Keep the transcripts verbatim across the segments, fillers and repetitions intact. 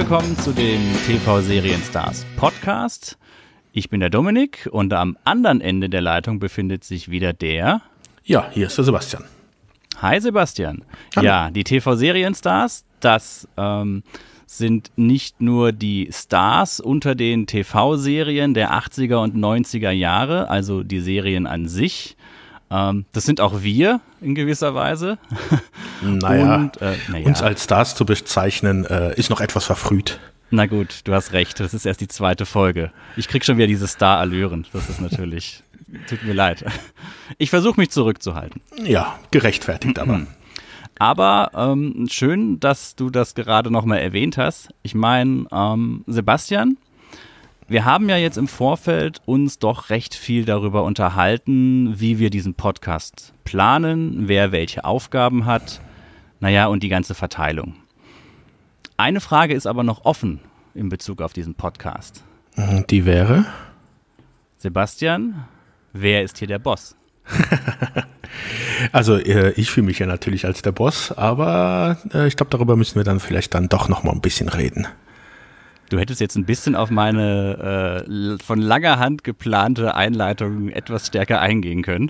willkommen zu dem T V-Serienstars Podcast. Ich bin der Dominik und am anderen Ende der Leitung befindet sich wieder der... Ja, hier ist der Sebastian. Hi Sebastian. Hallo. Ja, die T V-Serienstars, das ähm, sind nicht nur die Stars unter den T V-Serien der achtziger und neunziger Jahre, also die Serien an sich. Ähm, das sind auch wir in gewisser Weise. Naja, und, äh, naja. uns als Stars zu bezeichnen, äh, ist noch etwas verfrüht. Na gut, du hast recht, das ist erst die zweite Folge. Ich krieg schon wieder diese Star-Allüren, das ist natürlich, tut mir leid. Ich versuche mich zurückzuhalten. Ja, gerechtfertigt aber. Aber ähm, schön, dass du das gerade nochmal erwähnt hast. Ich meine, ähm, Sebastian, wir haben ja jetzt im Vorfeld uns doch recht viel darüber unterhalten, wie wir diesen Podcast planen, wer welche Aufgaben hat, naja, und die ganze Verteilung. Eine Frage ist aber noch offen in Bezug auf diesen Podcast. Die wäre? Sebastian, wer ist hier der Boss? Also äh, ich fühle mich ja natürlich als der Boss, aber äh, ich glaube, darüber müssen wir dann vielleicht dann doch noch mal ein bisschen reden. Du hättest jetzt ein bisschen auf meine äh, von langer Hand geplante Einleitung etwas stärker eingehen können.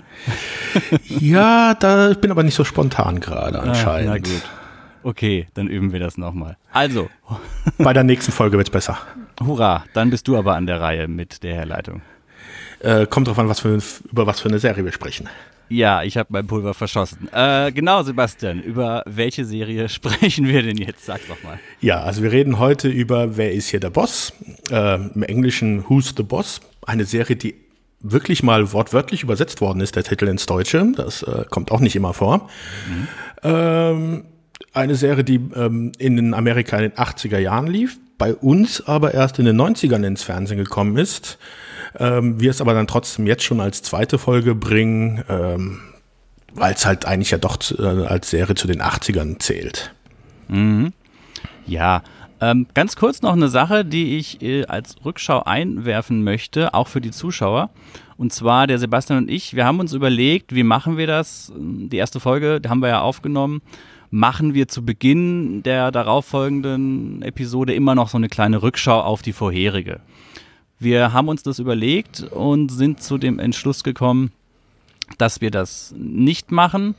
Ja, da ich bin aber nicht so spontan gerade anscheinend. Ah, na gut. Okay, dann üben wir das nochmal. Also. Bei der nächsten Folge wird's besser. Hurra, dann bist du aber an der Reihe mit der Herleitung. Äh, kommt drauf an, was für, über was für eine Serie wir sprechen. Ja, ich habe mein Pulver verschossen. Äh, genau, Sebastian, über welche Serie sprechen wir denn jetzt? Sag doch mal. Ja, also wir reden heute über Wer ist hier der Boss? Äh, im Englischen Who's the Boss? Eine Serie, die wirklich mal wortwörtlich übersetzt worden ist, der Titel ins Deutsche. Das äh, kommt auch nicht immer vor. Mhm. Ähm, eine Serie, die ähm, in Amerika in den achtziger Jahren lief, bei uns aber erst in den neunzigern ins Fernsehen gekommen ist. Ähm, wir es aber dann trotzdem jetzt schon als zweite Folge bringen, ähm, weil es halt eigentlich ja doch äh, als Serie zu den achtzigern zählt. Mhm. Ja, ähm, ganz kurz noch eine Sache, die ich äh, als Rückschau einwerfen möchte, auch für die Zuschauer. Und zwar der Sebastian und ich, wir haben uns überlegt, wie machen wir das? Die erste Folge, die haben wir ja aufgenommen. Machen wir zu Beginn der darauffolgenden Episode immer noch so eine kleine Rückschau auf die vorherige. Wir haben uns das überlegt und sind zu dem Entschluss gekommen, dass wir das nicht machen,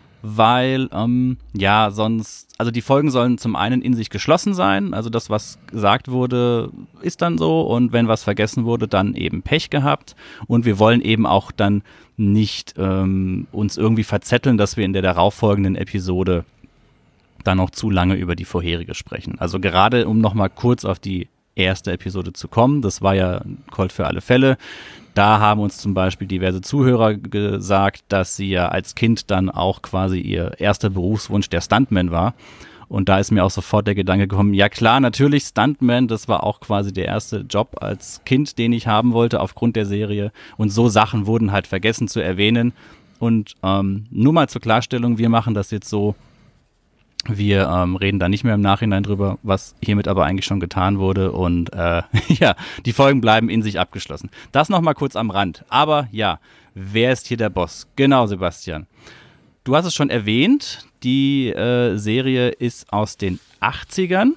weil, ähm, ja, sonst, also die Folgen sollen zum einen in sich geschlossen sein, also das, was gesagt wurde, ist dann so und wenn was vergessen wurde, dann eben Pech gehabt und wir wollen eben auch dann nicht ähm, uns irgendwie verzetteln, dass wir in der darauffolgenden Episode dann noch zu lange über die vorherige sprechen. Also gerade, um nochmal kurz auf die erste Episode zu kommen. Das war ja Colt für alle Fälle. Da haben uns zum Beispiel diverse Zuhörer gesagt, dass sie ja als Kind dann auch quasi ihr erster Berufswunsch der Stuntman war. Und da ist mir auch sofort der Gedanke gekommen, ja klar, natürlich Stuntman, das war auch quasi der erste Job als Kind, den ich haben wollte aufgrund der Serie. Und so Sachen wurden halt vergessen zu erwähnen. Und ähm, nur mal zur Klarstellung, wir machen das jetzt so, wir ähm, reden da nicht mehr im Nachhinein drüber, was hiermit aber eigentlich schon getan wurde und äh, ja, die Folgen bleiben in sich abgeschlossen. Das nochmal kurz am Rand. Aber ja, wer ist hier der Boss? Genau, Sebastian. Du hast es schon erwähnt, die äh, Serie ist aus den achtzigern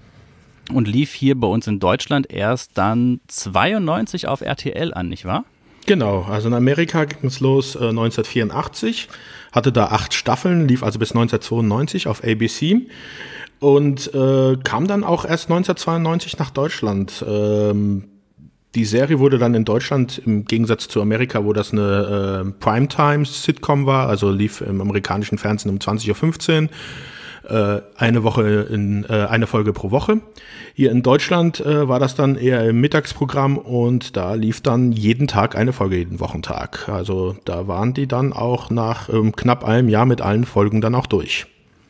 und lief hier bei uns in Deutschland erst dann zweiundneunzig auf R T L an, nicht wahr? Genau, also in Amerika ging es los äh, neunzehnhundertvierundachtzig, hatte da acht Staffeln, lief also bis neunzehnhundertzweiundneunzig auf A B C und äh, kam dann auch erst neunzehnhundertzweiundneunzig nach Deutschland. Ähm, die Serie wurde dann in Deutschland im Gegensatz zu Amerika, wo das eine äh, Primetime-Sitcom war, also lief im amerikanischen Fernsehen um zwanzig Uhr fünfzehn, äh, eine Woche in äh, eine Folge pro Woche. Hier in Deutschland äh, war das dann eher im Mittagsprogramm und da lief dann jeden Tag eine Folge, jeden Wochentag. Also da waren die dann auch nach ähm, knapp einem Jahr mit allen Folgen dann auch durch.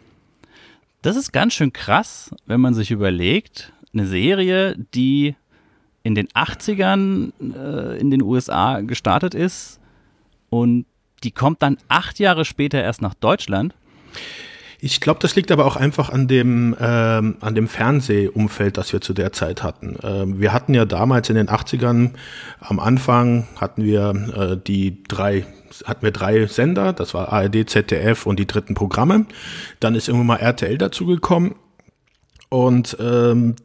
Das ist ganz schön krass, wenn man sich überlegt, eine Serie, die in den achtzigern äh, in den U S A gestartet ist und die kommt dann acht Jahre später erst nach Deutschland. Ich glaube, das liegt aber auch einfach an dem ähm, an dem Fernsehumfeld, das wir zu der Zeit hatten. Ähm, wir hatten ja damals in den achtzigern, am Anfang hatten wir äh, die drei hatten wir drei Sender, das war A R D, Z D F und die dritten Programme. Dann ist irgendwann mal R T L dazugekommen. Und ähm,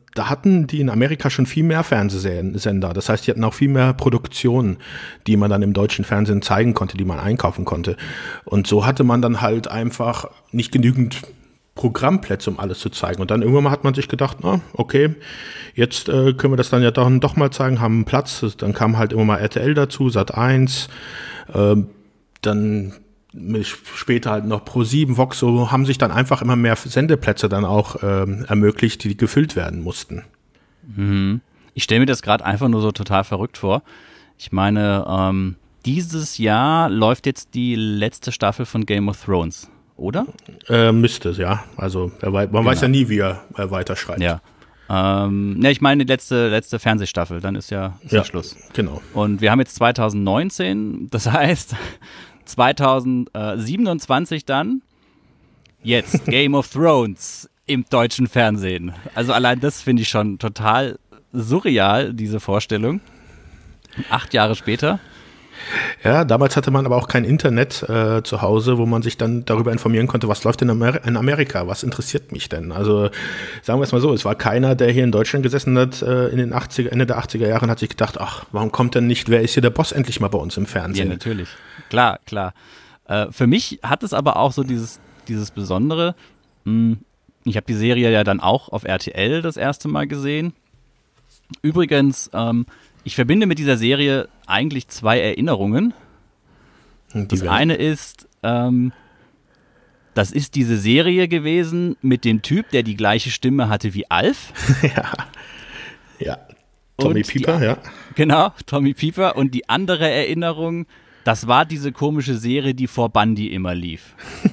da hatten die in Amerika schon viel mehr Fernsehsender. Das heißt, die hatten auch viel mehr Produktionen, die man dann im deutschen Fernsehen zeigen konnte, die man einkaufen konnte. Und so hatte man dann halt einfach nicht genügend Programmplätze, um alles zu zeigen. Und dann irgendwann mal hat man sich gedacht, na, okay, jetzt äh, können wir das dann ja doch, doch mal zeigen, haben einen Platz. Dann kam halt immer mal R T L dazu, Sat eins, äh, dann später halt noch Pro sieben, Vox, so haben sich dann einfach immer mehr Sendeplätze dann auch ähm, ermöglicht, die gefüllt werden mussten. Mhm. Ich stelle mir das gerade einfach nur so total verrückt vor. Ich meine, ähm, dieses Jahr läuft jetzt die letzte Staffel von Game of Thrones, oder? Äh, müsste, ja. Also er, man genau. weiß ja nie, wie er, er weiterschreibt. Ja. Ähm, ne, ich meine die letzte, letzte Fernsehstaffel, dann ist ja, ist ja, ja Schluss. Genau. Und wir haben jetzt zwanzig neunzehn, das heißt zwanzig siebenundzwanzig dann jetzt Game of Thrones im deutschen Fernsehen. Also allein das finde ich schon total surreal, diese Vorstellung. Acht Jahre später. Ja, damals hatte man aber auch kein Internet äh, zu Hause, wo man sich dann darüber informieren konnte, was läuft in, Amer- in Amerika, was interessiert mich denn? Also sagen wir es mal so, es war keiner, der hier in Deutschland gesessen hat äh, in den achtziger, Ende der achtziger Jahre und hat sich gedacht, ach, warum kommt denn nicht, wer ist hier der Boss endlich mal bei uns im Fernsehen? Ja, natürlich. Klar, klar. Äh, für mich hat es aber auch so dieses, dieses Besondere, mh, ich habe die Serie ja dann auch auf R T L das erste Mal gesehen. Übrigens, ähm, ich verbinde mit dieser Serie eigentlich zwei Erinnerungen. Das eine ist, ähm, das ist diese Serie gewesen mit dem Typ, der die gleiche Stimme hatte wie Alf. ja, ja. Tommy Pieper, die, ja. Genau, Tommy Pieper. Und die andere Erinnerung, das war diese komische Serie, die vor Bundy immer lief.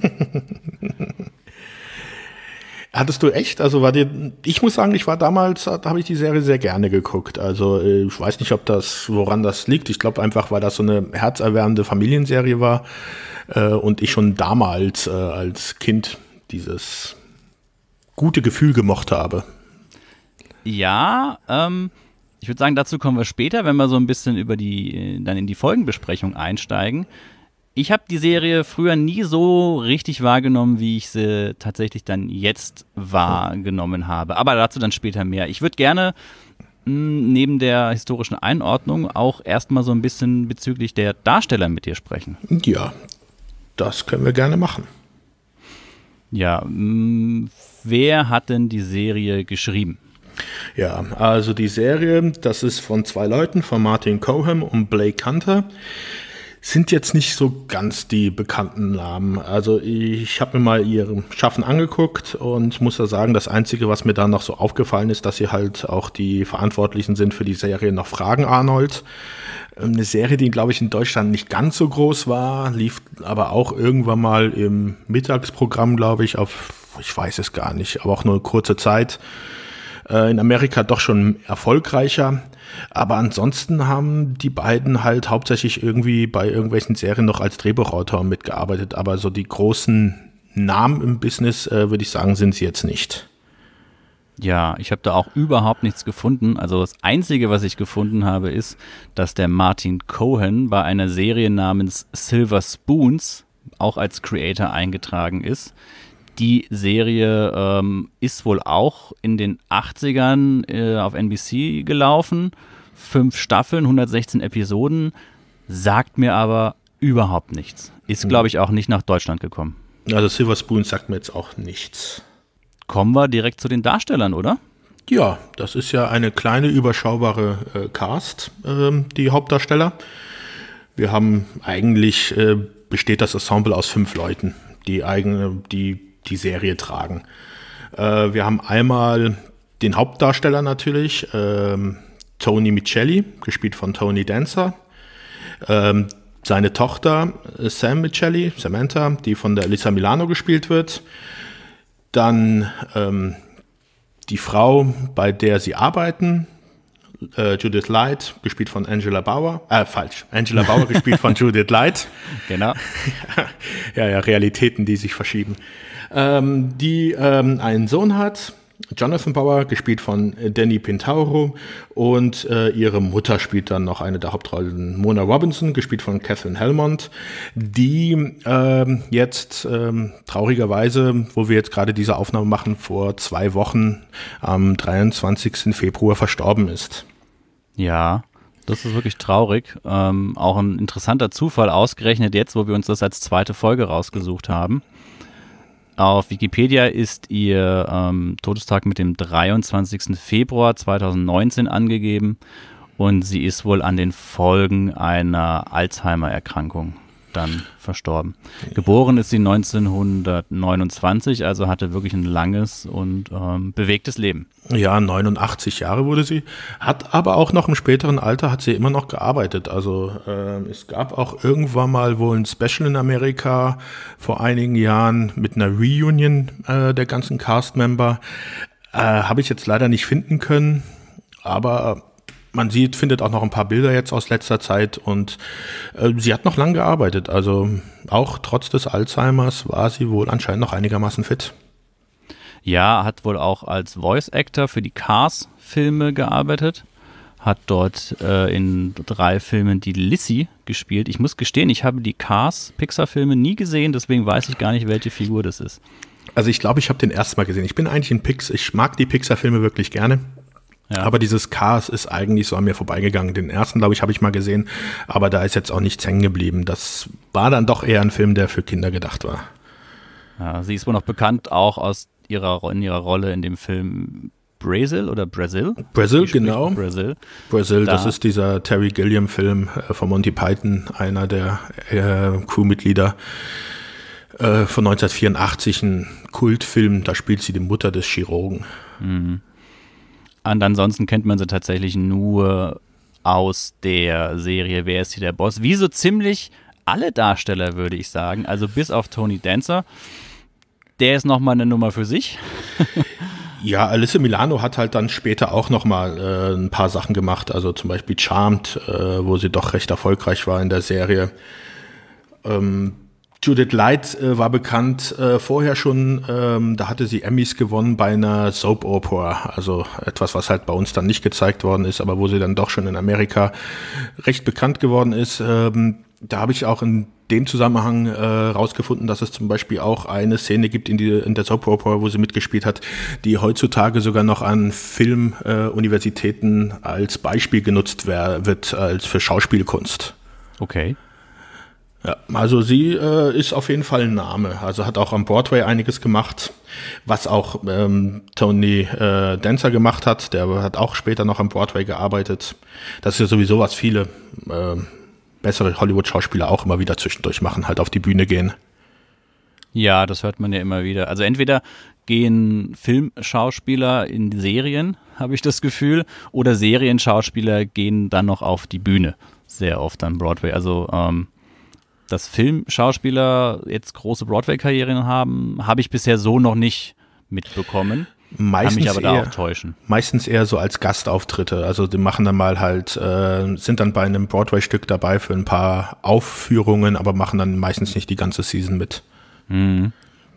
Hattest du echt? Also war dir, ich muss sagen, ich war damals, da habe ich die Serie sehr gerne geguckt. Also ich weiß nicht, ob das, woran das liegt. Ich glaube einfach, weil das so eine herzerwärmende Familienserie war äh, und ich schon damals äh, als Kind dieses gute Gefühl gemocht habe. Ja, ähm, ich würde sagen, dazu kommen wir später, wenn wir so ein bisschen über die, dann in die Folgenbesprechung einsteigen. Ich habe die Serie früher nie so richtig wahrgenommen, wie ich sie tatsächlich dann jetzt wahrgenommen habe. Aber dazu dann später mehr. Ich würde gerne mh, neben der historischen Einordnung auch erstmal so ein bisschen bezüglich der Darsteller mit dir sprechen. Ja, das können wir gerne machen. Ja, mh, wer hat denn die Serie geschrieben? Ja, also die Serie, das ist von zwei Leuten, von Martin Cohen und Blake Hunter. Sind jetzt nicht so ganz die bekannten Namen. Also ich habe mir mal ihr Schaffen angeguckt und muss da sagen, das Einzige, was mir da noch so aufgefallen ist, dass sie halt auch die Verantwortlichen sind für die Serie Noch Fragen Arnold. Eine Serie, die, glaube ich, in Deutschland nicht ganz so groß war, lief aber auch irgendwann mal im Mittagsprogramm, glaube ich, auf, ich weiß es gar nicht, aber auch nur eine kurze Zeit. In Amerika doch schon erfolgreicher. Aber ansonsten haben die beiden halt hauptsächlich irgendwie bei irgendwelchen Serien noch als Drehbuchautor mitgearbeitet. Aber so die großen Namen im Business, äh, würde ich sagen, sind sie jetzt nicht. Ja, ich habe da auch überhaupt nichts gefunden. Also das Einzige, was ich gefunden habe, ist, dass der Martin Cohen bei einer Serie namens Silver Spoons auch als Creator eingetragen ist. Die Serie ähm, ist wohl auch in den achtzigern äh, auf N B C gelaufen. Fünf Staffeln, hundertsechzehn Episoden. Sagt mir aber überhaupt nichts. Ist, glaube ich, auch nicht nach Deutschland gekommen. Also Silver Spoon sagt mir jetzt auch nichts. Kommen wir direkt zu den Darstellern, oder? Ja, das ist ja eine kleine, überschaubare äh, Cast, äh, die Hauptdarsteller. Wir haben eigentlich, äh, besteht das Ensemble aus fünf Leuten, die eigene, die die Serie tragen. Äh, wir haben einmal den Hauptdarsteller natürlich, ähm, Tony Micelli, gespielt von Tony Danza. Ähm, seine Tochter Sam Micelli, Samantha, die von der Alyssa Milano gespielt wird. Dann ähm, die Frau, bei der sie arbeiten, äh, Judith Light, gespielt von Angela Bauer. Äh, falsch. Angela Bauer, gespielt von Judith Light. Genau. ja, ja, Realitäten, die sich verschieben. Ähm, die ähm, einen Sohn hat, Jonathan Bauer, gespielt von Danny Pintauro, und äh, ihre Mutter spielt dann noch eine der Hauptrollen, Mona Robinson, gespielt von Katherine Helmond, die äh, jetzt äh, traurigerweise, wo wir jetzt gerade diese Aufnahme machen, vor zwei Wochen am dreiundzwanzigsten Februar verstorben ist. Ja, das ist wirklich traurig. Ähm, auch ein interessanter Zufall, ausgerechnet jetzt, wo wir uns das als zweite Folge rausgesucht haben. Auf Wikipedia ist ihr ähm, Todestag mit dem dreiundzwanzigsten Februar zweitausendneunzehn angegeben und sie ist wohl an den Folgen einer Alzheimer-Erkrankung dann verstorben. Ja. Geboren ist sie neunzehnhundertneunundzwanzig, also hatte wirklich ein langes und ähm, bewegtes Leben. Ja, neunundachtzig Jahre wurde sie, hat aber auch noch im späteren Alter hat sie immer noch gearbeitet. Also äh, es gab auch irgendwann mal wohl ein Special in Amerika vor einigen Jahren mit einer Reunion äh, der ganzen Cast-Member. Äh, habe ich jetzt leider nicht finden können, aber man sieht, findet auch noch ein paar Bilder jetzt aus letzter Zeit und äh, sie hat noch lange gearbeitet. Also auch trotz des Alzheimers war sie wohl anscheinend noch einigermaßen fit. Ja, hat wohl auch als Voice Actor für die Cars-Filme gearbeitet. Hat dort äh, in drei Filmen die Lizzie gespielt. Ich muss gestehen, ich habe die Cars-Pixar-Filme nie gesehen, deswegen weiß ich gar nicht, welche Figur das ist. Also ich glaube, ich habe den erst mal gesehen. Ich bin eigentlich ein Pix, ich mag die Pixar-Filme wirklich gerne. Ja. Aber dieses Cars ist eigentlich so an mir vorbeigegangen. Den ersten, glaube ich, habe ich mal gesehen, aber da ist jetzt auch nichts hängen geblieben. Das war dann doch eher ein Film, der für Kinder gedacht war. Ja, sie ist wohl noch bekannt auch aus ihrer, in ihrer Rolle in dem Film Brazil oder Brazil? Brazil, genau. Brazil, Brazil da. Das ist dieser Terry Gilliam-Film äh, von Monty Python, einer der äh, Crewmitglieder äh, von neunzehnhundertvierundachtzig, ein Kultfilm. Da spielt sie die Mutter des Chirurgen. Mhm. Und ansonsten kennt man sie tatsächlich nur aus der Serie Wer ist hier der Boss? Wie so ziemlich alle Darsteller, würde ich sagen. Also bis auf Tony Danza. Der ist nochmal eine Nummer für sich. Ja, Alyssa Milano hat halt dann später auch nochmal äh, ein paar Sachen gemacht. Also zum Beispiel Charmed, äh, wo sie doch recht erfolgreich war in der Serie. Ähm, Judith Light äh, war bekannt äh, vorher schon, ähm, da hatte sie Emmys gewonnen bei einer Soap Opera, also etwas, was halt bei uns dann nicht gezeigt worden ist, aber wo sie dann doch schon in Amerika recht bekannt geworden ist. Ähm, da habe ich auch in dem Zusammenhang äh, rausgefunden, dass es zum Beispiel auch eine Szene gibt in, die, in der Soap Opera, wo sie mitgespielt hat, die heutzutage sogar noch an Filmuniversitäten äh, als Beispiel genutzt wär, wird, als für Schauspielkunst. Okay. Ja, also sie äh, ist auf jeden Fall ein Name, also hat auch am Broadway einiges gemacht, was auch ähm, Tony äh, Danza gemacht hat, der hat auch später noch am Broadway gearbeitet. Das ist ja sowieso, was viele äh, bessere Hollywood-Schauspieler auch immer wieder zwischendurch machen, halt auf die Bühne gehen. Ja, das hört man ja immer wieder. Also entweder gehen Filmschauspieler in Serien, habe ich das Gefühl, oder Serienschauspieler gehen dann noch auf die Bühne, sehr oft am Broadway. Also ähm, dass Filmschauspieler jetzt große Broadway-Karrieren haben, habe ich bisher so noch nicht mitbekommen. Meistens kann mich aber eher, da auch täuschen. Meistens eher so als Gastauftritte. Also die machen dann mal halt, äh, sind dann bei einem Broadway-Stück dabei für ein paar Aufführungen, aber machen dann meistens nicht die ganze Season mit. Mhm.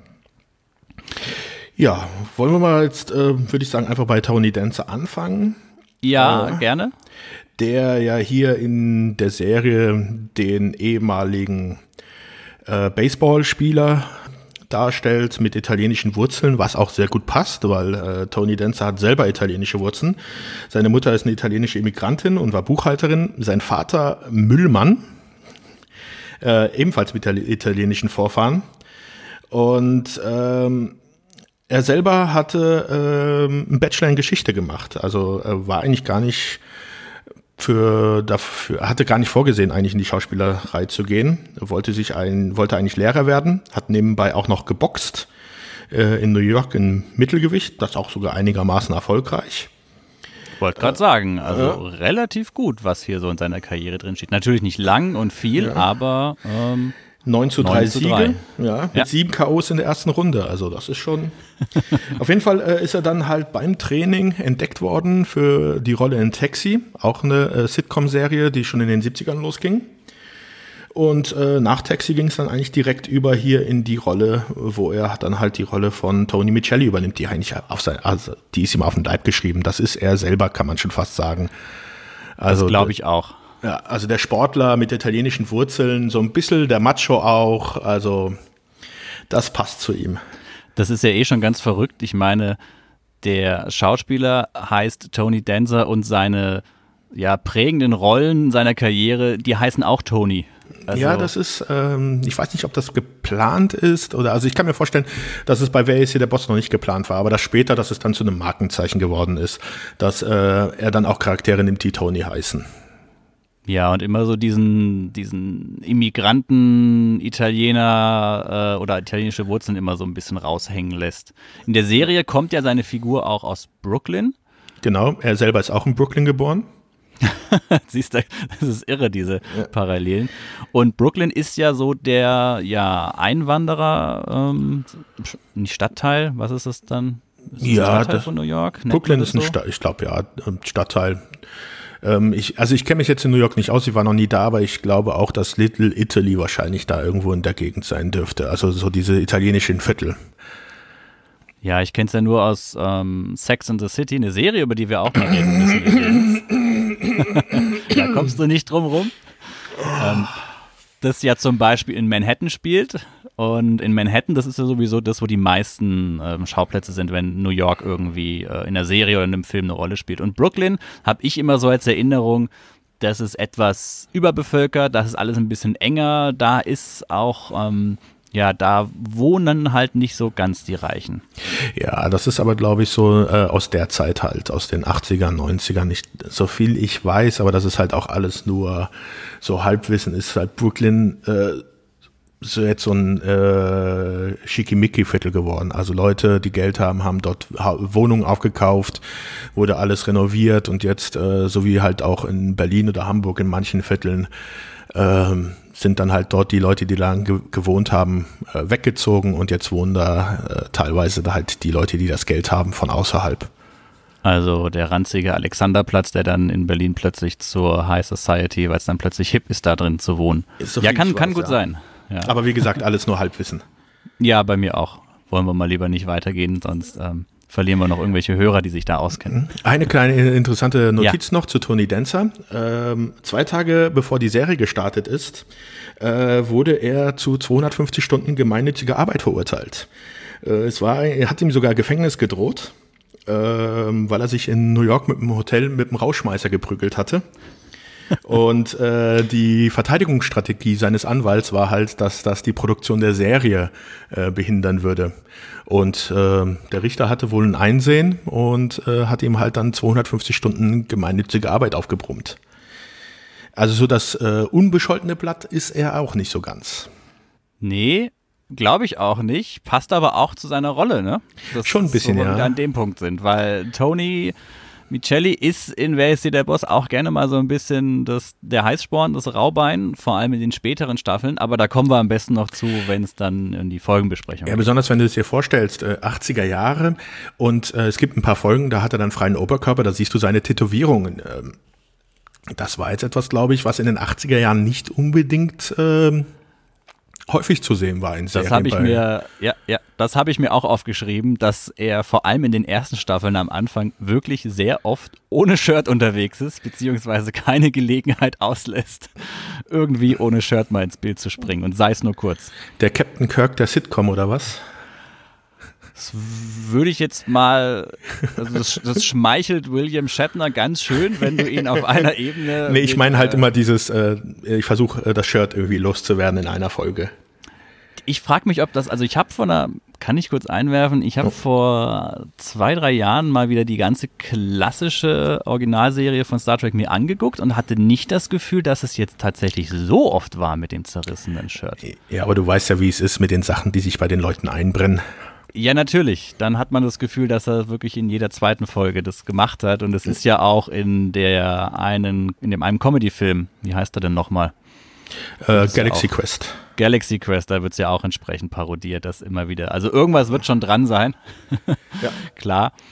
Ja, wollen wir mal jetzt, äh, würde ich sagen, einfach bei Tony Danza anfangen. Ja, äh, gerne. Der ja hier in der Serie den ehemaligen äh, Baseballspieler darstellt mit italienischen Wurzeln, was auch sehr gut passt, weil äh, Tony Danza hat selber italienische Wurzeln. Seine Mutter ist eine italienische Immigrantin und war Buchhalterin. Sein Vater Müllmann, äh, ebenfalls mit italienischen Vorfahren. Und ähm, er selber hatte ähm, einen Bachelor in Geschichte gemacht. Also er war eigentlich gar nicht Für, dafür, hatte gar nicht vorgesehen, eigentlich in die Schauspielerei zu gehen. Er wollte sich ein, wollte eigentlich Lehrer werden, hat nebenbei auch noch geboxt äh, in New York im Mittelgewicht, das auch sogar einigermaßen erfolgreich. Ich wollte gerade äh, sagen, also äh, relativ gut, was hier so in seiner Karriere drin steht. Natürlich nicht lang und viel, ja. aber ähm, neun zu drei Siege, ja, mit ja. sieben K Os in der ersten Runde. Also das ist schon. Auf jeden Fall äh, ist er dann halt beim Training entdeckt worden für die Rolle in Taxi, auch eine äh, Sitcom-Serie, die schon in den siebzigern losging. Und äh, nach Taxi ging es dann eigentlich direkt über hier in die Rolle, wo er dann halt die Rolle von Tony Micheli übernimmt, die eigentlich auf sein, also die ist ihm auf den Leib geschrieben. Das ist er selber, kann man schon fast sagen. Also, das glaube ich auch. Ja, also der Sportler mit italienischen Wurzeln, so ein bisschen der Macho auch, also das passt zu ihm. Das ist ja eh schon ganz verrückt. Ich meine, der Schauspieler heißt Tony Danza und seine ja, prägenden Rollen seiner Karriere, die heißen auch Tony. Also ja, das ist, ähm, ich weiß nicht, ob das geplant ist oder, also ich kann mir vorstellen, dass es bei Wer ist hier der Boss noch nicht geplant war, aber dass später, dass es dann zu einem Markenzeichen geworden ist, dass äh, er dann auch Charaktere nimmt, die Tony heißen. Ja, und immer so diesen, diesen Immigranten, Italiener äh, oder italienische Wurzeln immer so ein bisschen raushängen lässt. In der Serie kommt ja seine Figur auch aus Brooklyn. Genau, er selber ist auch in Brooklyn geboren. Siehst du, das ist irre, diese ja. Parallelen. Und Brooklyn ist ja so der ja, Einwanderer, ähm, nicht Stadtteil, was ist das dann? Ist das ja, ein Stadtteil das, von New York? Brooklyn ist ein so? Stadtteil, ich glaube ja, Stadtteil. Ähm, ich, also ich kenne mich jetzt in New York nicht aus, ich war noch nie da, aber ich glaube auch, dass Little Italy wahrscheinlich da irgendwo in der Gegend sein dürfte. Also so diese italienischen Viertel. Ja, ich kenne es ja nur aus ähm, Sex and the City, eine Serie, über die wir auch mal reden müssen. Da kommst du nicht drum rum. Ähm, das ja zum Beispiel in Manhattan spielt. Und in Manhattan, das ist ja sowieso das, wo die meisten ähm, Schauplätze sind, wenn New York irgendwie äh, in einer Serie oder in einem Film eine Rolle spielt. Und Brooklyn habe ich immer so als Erinnerung, das ist etwas überbevölkert, das ist alles ein bisschen enger, da ist auch... Ähm, Ja, da wohnen halt nicht so ganz die Reichen. Ja, das ist aber, glaube ich, so äh, aus der Zeit halt, aus den achtzigern, neunzigern, nicht so viel ich weiß, aber das ist halt auch alles nur so Halbwissen, ist halt Brooklyn äh, so jetzt so ein äh, Schickimicki-Viertel geworden. Also Leute, die Geld haben, haben dort Wohnungen aufgekauft, wurde alles renoviert und jetzt, äh, so wie halt auch in Berlin oder Hamburg in manchen Vierteln, ähm, sind dann halt dort die Leute, die da ge- gewohnt haben, äh, weggezogen und jetzt wohnen da äh, teilweise da halt die Leute, die das Geld haben, von außerhalb. Also der ranzige Alexanderplatz, der dann in Berlin plötzlich zur High Society, weil es dann plötzlich hip ist, da drin zu wohnen. So ja, kann, weiß, kann gut ja. sein. Ja. Aber wie gesagt, alles nur Halbwissen. Ja, bei mir auch. Wollen wir mal lieber nicht weitergehen, sonst ähm, verlieren wir noch irgendwelche Hörer, die sich da auskennen. Eine kleine interessante Notiz ja. noch zu Tony Danza. Ähm, zwei Tage bevor die Serie gestartet ist, äh, wurde er zu zweihundertfünfzig Stunden gemeinnütziger Arbeit verurteilt. Äh, es war, er hat ihm sogar Gefängnis gedroht, äh, weil er sich in New York mit dem Hotel mit dem Rauschmeißer geprügelt hatte. Und äh, die Verteidigungsstrategie seines Anwalts war halt, dass das die Produktion der Serie äh, behindern würde. Und äh, der Richter hatte wohl ein Einsehen und äh, hat ihm halt dann zweihundertfünfzig Stunden gemeinnützige Arbeit aufgebrummt. Also so das äh, unbescholtene Blatt ist er auch nicht so ganz. Nee, glaube ich auch nicht. Passt aber auch zu seiner Rolle, ne? Das Schon ein bisschen, so, wo ja. wir an dem Punkt sind, weil Tony Micheli ist in Wer ist hier der Boss auch gerne mal so ein bisschen das, der Heißsporn, das Raubein, vor allem in den späteren Staffeln, aber da kommen wir am besten noch zu, wenn es dann in die Folgenbesprechung geht. Ja, besonders wenn du es dir vorstellst, äh, achtziger Jahre und äh, es gibt ein paar Folgen, da hat er dann freien Oberkörper, da siehst du seine Tätowierungen. Ähm, das war jetzt etwas, glaube ich, was in den achtziger Jahren nicht unbedingt ähm, häufig zu sehen war in Serien. Das habe ich mir, ja, ja, das habe ich mir auch aufgeschrieben, dass er vor allem in den ersten Staffeln am Anfang wirklich sehr oft ohne Shirt unterwegs ist, beziehungsweise keine Gelegenheit auslässt, irgendwie ohne Shirt mal ins Bild zu springen und sei es nur kurz. Der Captain Kirk der Sitcom oder was? Das würde ich jetzt mal, also das, das schmeichelt William Shatner ganz schön, wenn du ihn auf einer Ebene... Nee, ich mit, meine halt äh, immer dieses, äh, ich versuche das Shirt irgendwie loszuwerden in einer Folge. Ich frage mich, ob das, also ich habe vor einer, kann ich kurz einwerfen, ich habe oh. vor zwei, drei Jahren mal wieder die ganze klassische Originalserie von Star Trek mir angeguckt und hatte nicht das Gefühl, dass es jetzt tatsächlich so oft war mit dem zerrissenen Shirt. Ja, aber du weißt ja, wie es ist mit den Sachen, die sich bei den Leuten einbrennen. Ja, natürlich. Dann hat man das Gefühl, dass er wirklich in jeder zweiten Folge das gemacht hat. Und es ist ja auch in der einen, in dem einen Comedy-Film, wie heißt er denn nochmal? Äh, Galaxy ja Quest. Galaxy Quest, da wird es ja auch entsprechend parodiert, das immer wieder. Also irgendwas wird schon dran sein. Ja. Klar.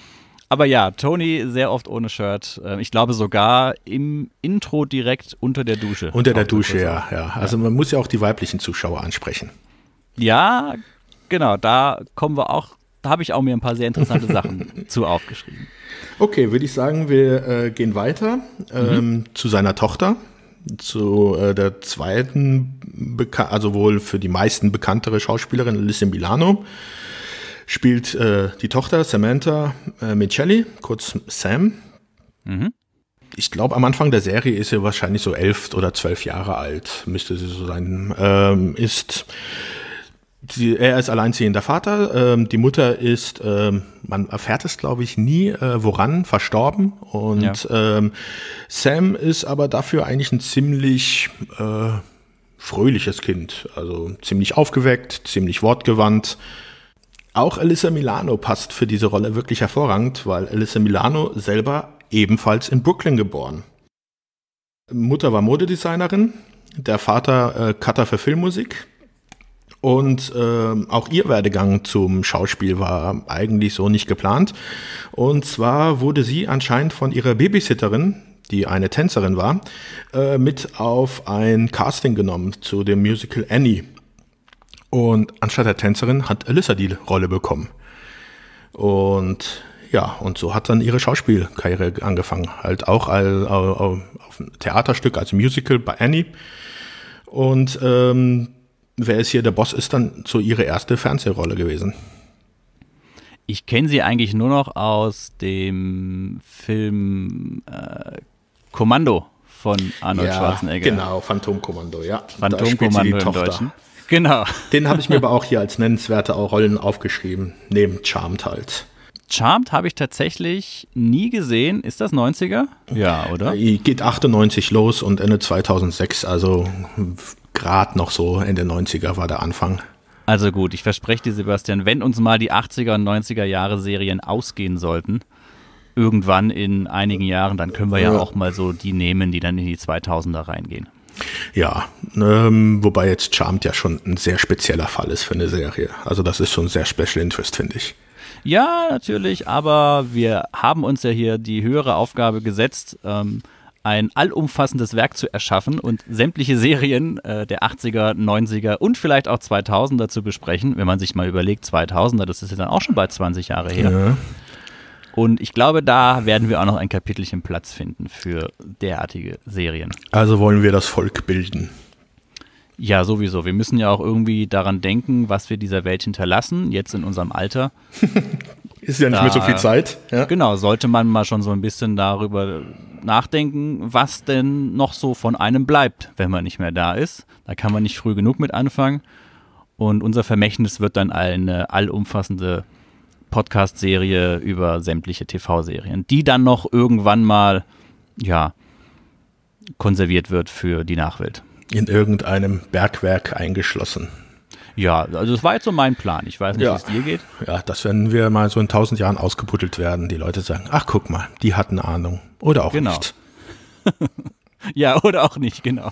Aber ja, Tony sehr oft ohne Shirt. Ich glaube sogar im Intro direkt unter der Dusche. Unter der Dusche, ja, ja. Also man muss ja auch die weiblichen Zuschauer ansprechen. Ja, genau, da kommen wir auch, da habe ich auch mir ein paar sehr interessante Sachen zu aufgeschrieben. Okay, würde ich sagen, wir äh, gehen weiter ähm, mhm. zu seiner Tochter, zu äh, der zweiten, beka- also wohl für die meisten bekanntere Schauspielerin, Alyssa Milano. Spielt äh, die Tochter Samantha äh, Micelli, kurz Sam. Mhm. Ich glaube, am Anfang der Serie ist sie wahrscheinlich so elf oder zwölf Jahre alt, müsste sie so sein. Ähm, ist sie, er ist alleinziehender Vater. Ähm, die Mutter ist, ähm, man erfährt es, glaube ich, nie, äh, woran, verstorben. Und ja. ähm, Sam ist aber dafür eigentlich ein ziemlich äh, fröhliches Kind. Also ziemlich aufgeweckt, ziemlich wortgewandt. Auch Alyssa Milano passt für diese Rolle wirklich hervorragend, weil Alyssa Milano selber ebenfalls in Brooklyn geboren. Mutter war Modedesignerin, der Vater äh, Cutter für Filmmusik und äh, auch ihr Werdegang zum Schauspiel war eigentlich so nicht geplant. Und zwar wurde sie anscheinend von ihrer Babysitterin, die eine Tänzerin war, äh, mit auf ein Casting genommen zu dem Musical Annie. Und anstatt der Tänzerin hat Alyssa die Rolle bekommen. Und ja, und so hat dann ihre Schauspielkarriere angefangen. Halt auch als, auf ein Theaterstück, als Musical bei Annie. Und ähm, wer ist hier der Boss, ist dann so ihre erste Fernsehrolle gewesen. Ich kenne sie eigentlich nur noch aus dem Film äh, Kommando von Arnold ja, Schwarzenegger. Genau, Phantomkommando, ja. Phantomkommando im Deutschen. Genau. Den habe ich mir aber auch hier als nennenswerte Rollen aufgeschrieben, neben Charmed halt. Charmed habe ich tatsächlich nie gesehen. Ist das neunziger? Ja, oder? Geht achtundneunzig los und Ende zweitausendsechs, also gerade noch so Ende neunziger war der Anfang. Also gut, ich verspreche dir, Sebastian, wenn uns mal die achtziger und neunziger Jahre Serien ausgehen sollten, irgendwann in einigen Jahren, dann können wir ja, ja auch mal so die nehmen, die dann in die zweitausender reingehen. Ja, ähm, wobei jetzt Charmed ja schon ein sehr spezieller Fall ist für eine Serie. Also das ist schon sehr Special Interest, finde ich. Ja, natürlich, aber wir haben uns ja hier die höhere Aufgabe gesetzt, ähm, ein allumfassendes Werk zu erschaffen und sämtliche Serien äh, der achtziger, neunziger und vielleicht auch zweitausender zu besprechen. Wenn man sich mal überlegt, zweitausender, das ist ja dann auch schon bald zwanzig Jahre her. Ja. Und ich glaube, da werden wir auch noch ein Kapitelchen Platz finden für derartige Serien. Also wollen wir das Volk bilden. Ja, sowieso. Wir müssen ja auch irgendwie daran denken, was wir dieser Welt hinterlassen, jetzt in unserem Alter. Ist ja nicht da, mehr so viel Zeit. Ja. Genau, sollte man mal schon so ein bisschen darüber nachdenken, was denn noch so von einem bleibt, wenn man nicht mehr da ist. Da kann man nicht früh genug mit anfangen. Und unser Vermächtnis wird dann eine allumfassende Podcast-Serie über sämtliche T V-Serien, die dann noch irgendwann mal, ja, konserviert wird für die Nachwelt. In irgendeinem Bergwerk eingeschlossen. Ja, also das war jetzt so mein Plan. Ich weiß nicht, ja. wie es dir geht. Ja, dass wenn wir mal so in tausend Jahren ausgebuddelt werden, die Leute sagen, ach guck mal, die hatten Ahnung. Oder auch genau. nicht. Ja, oder auch nicht, genau.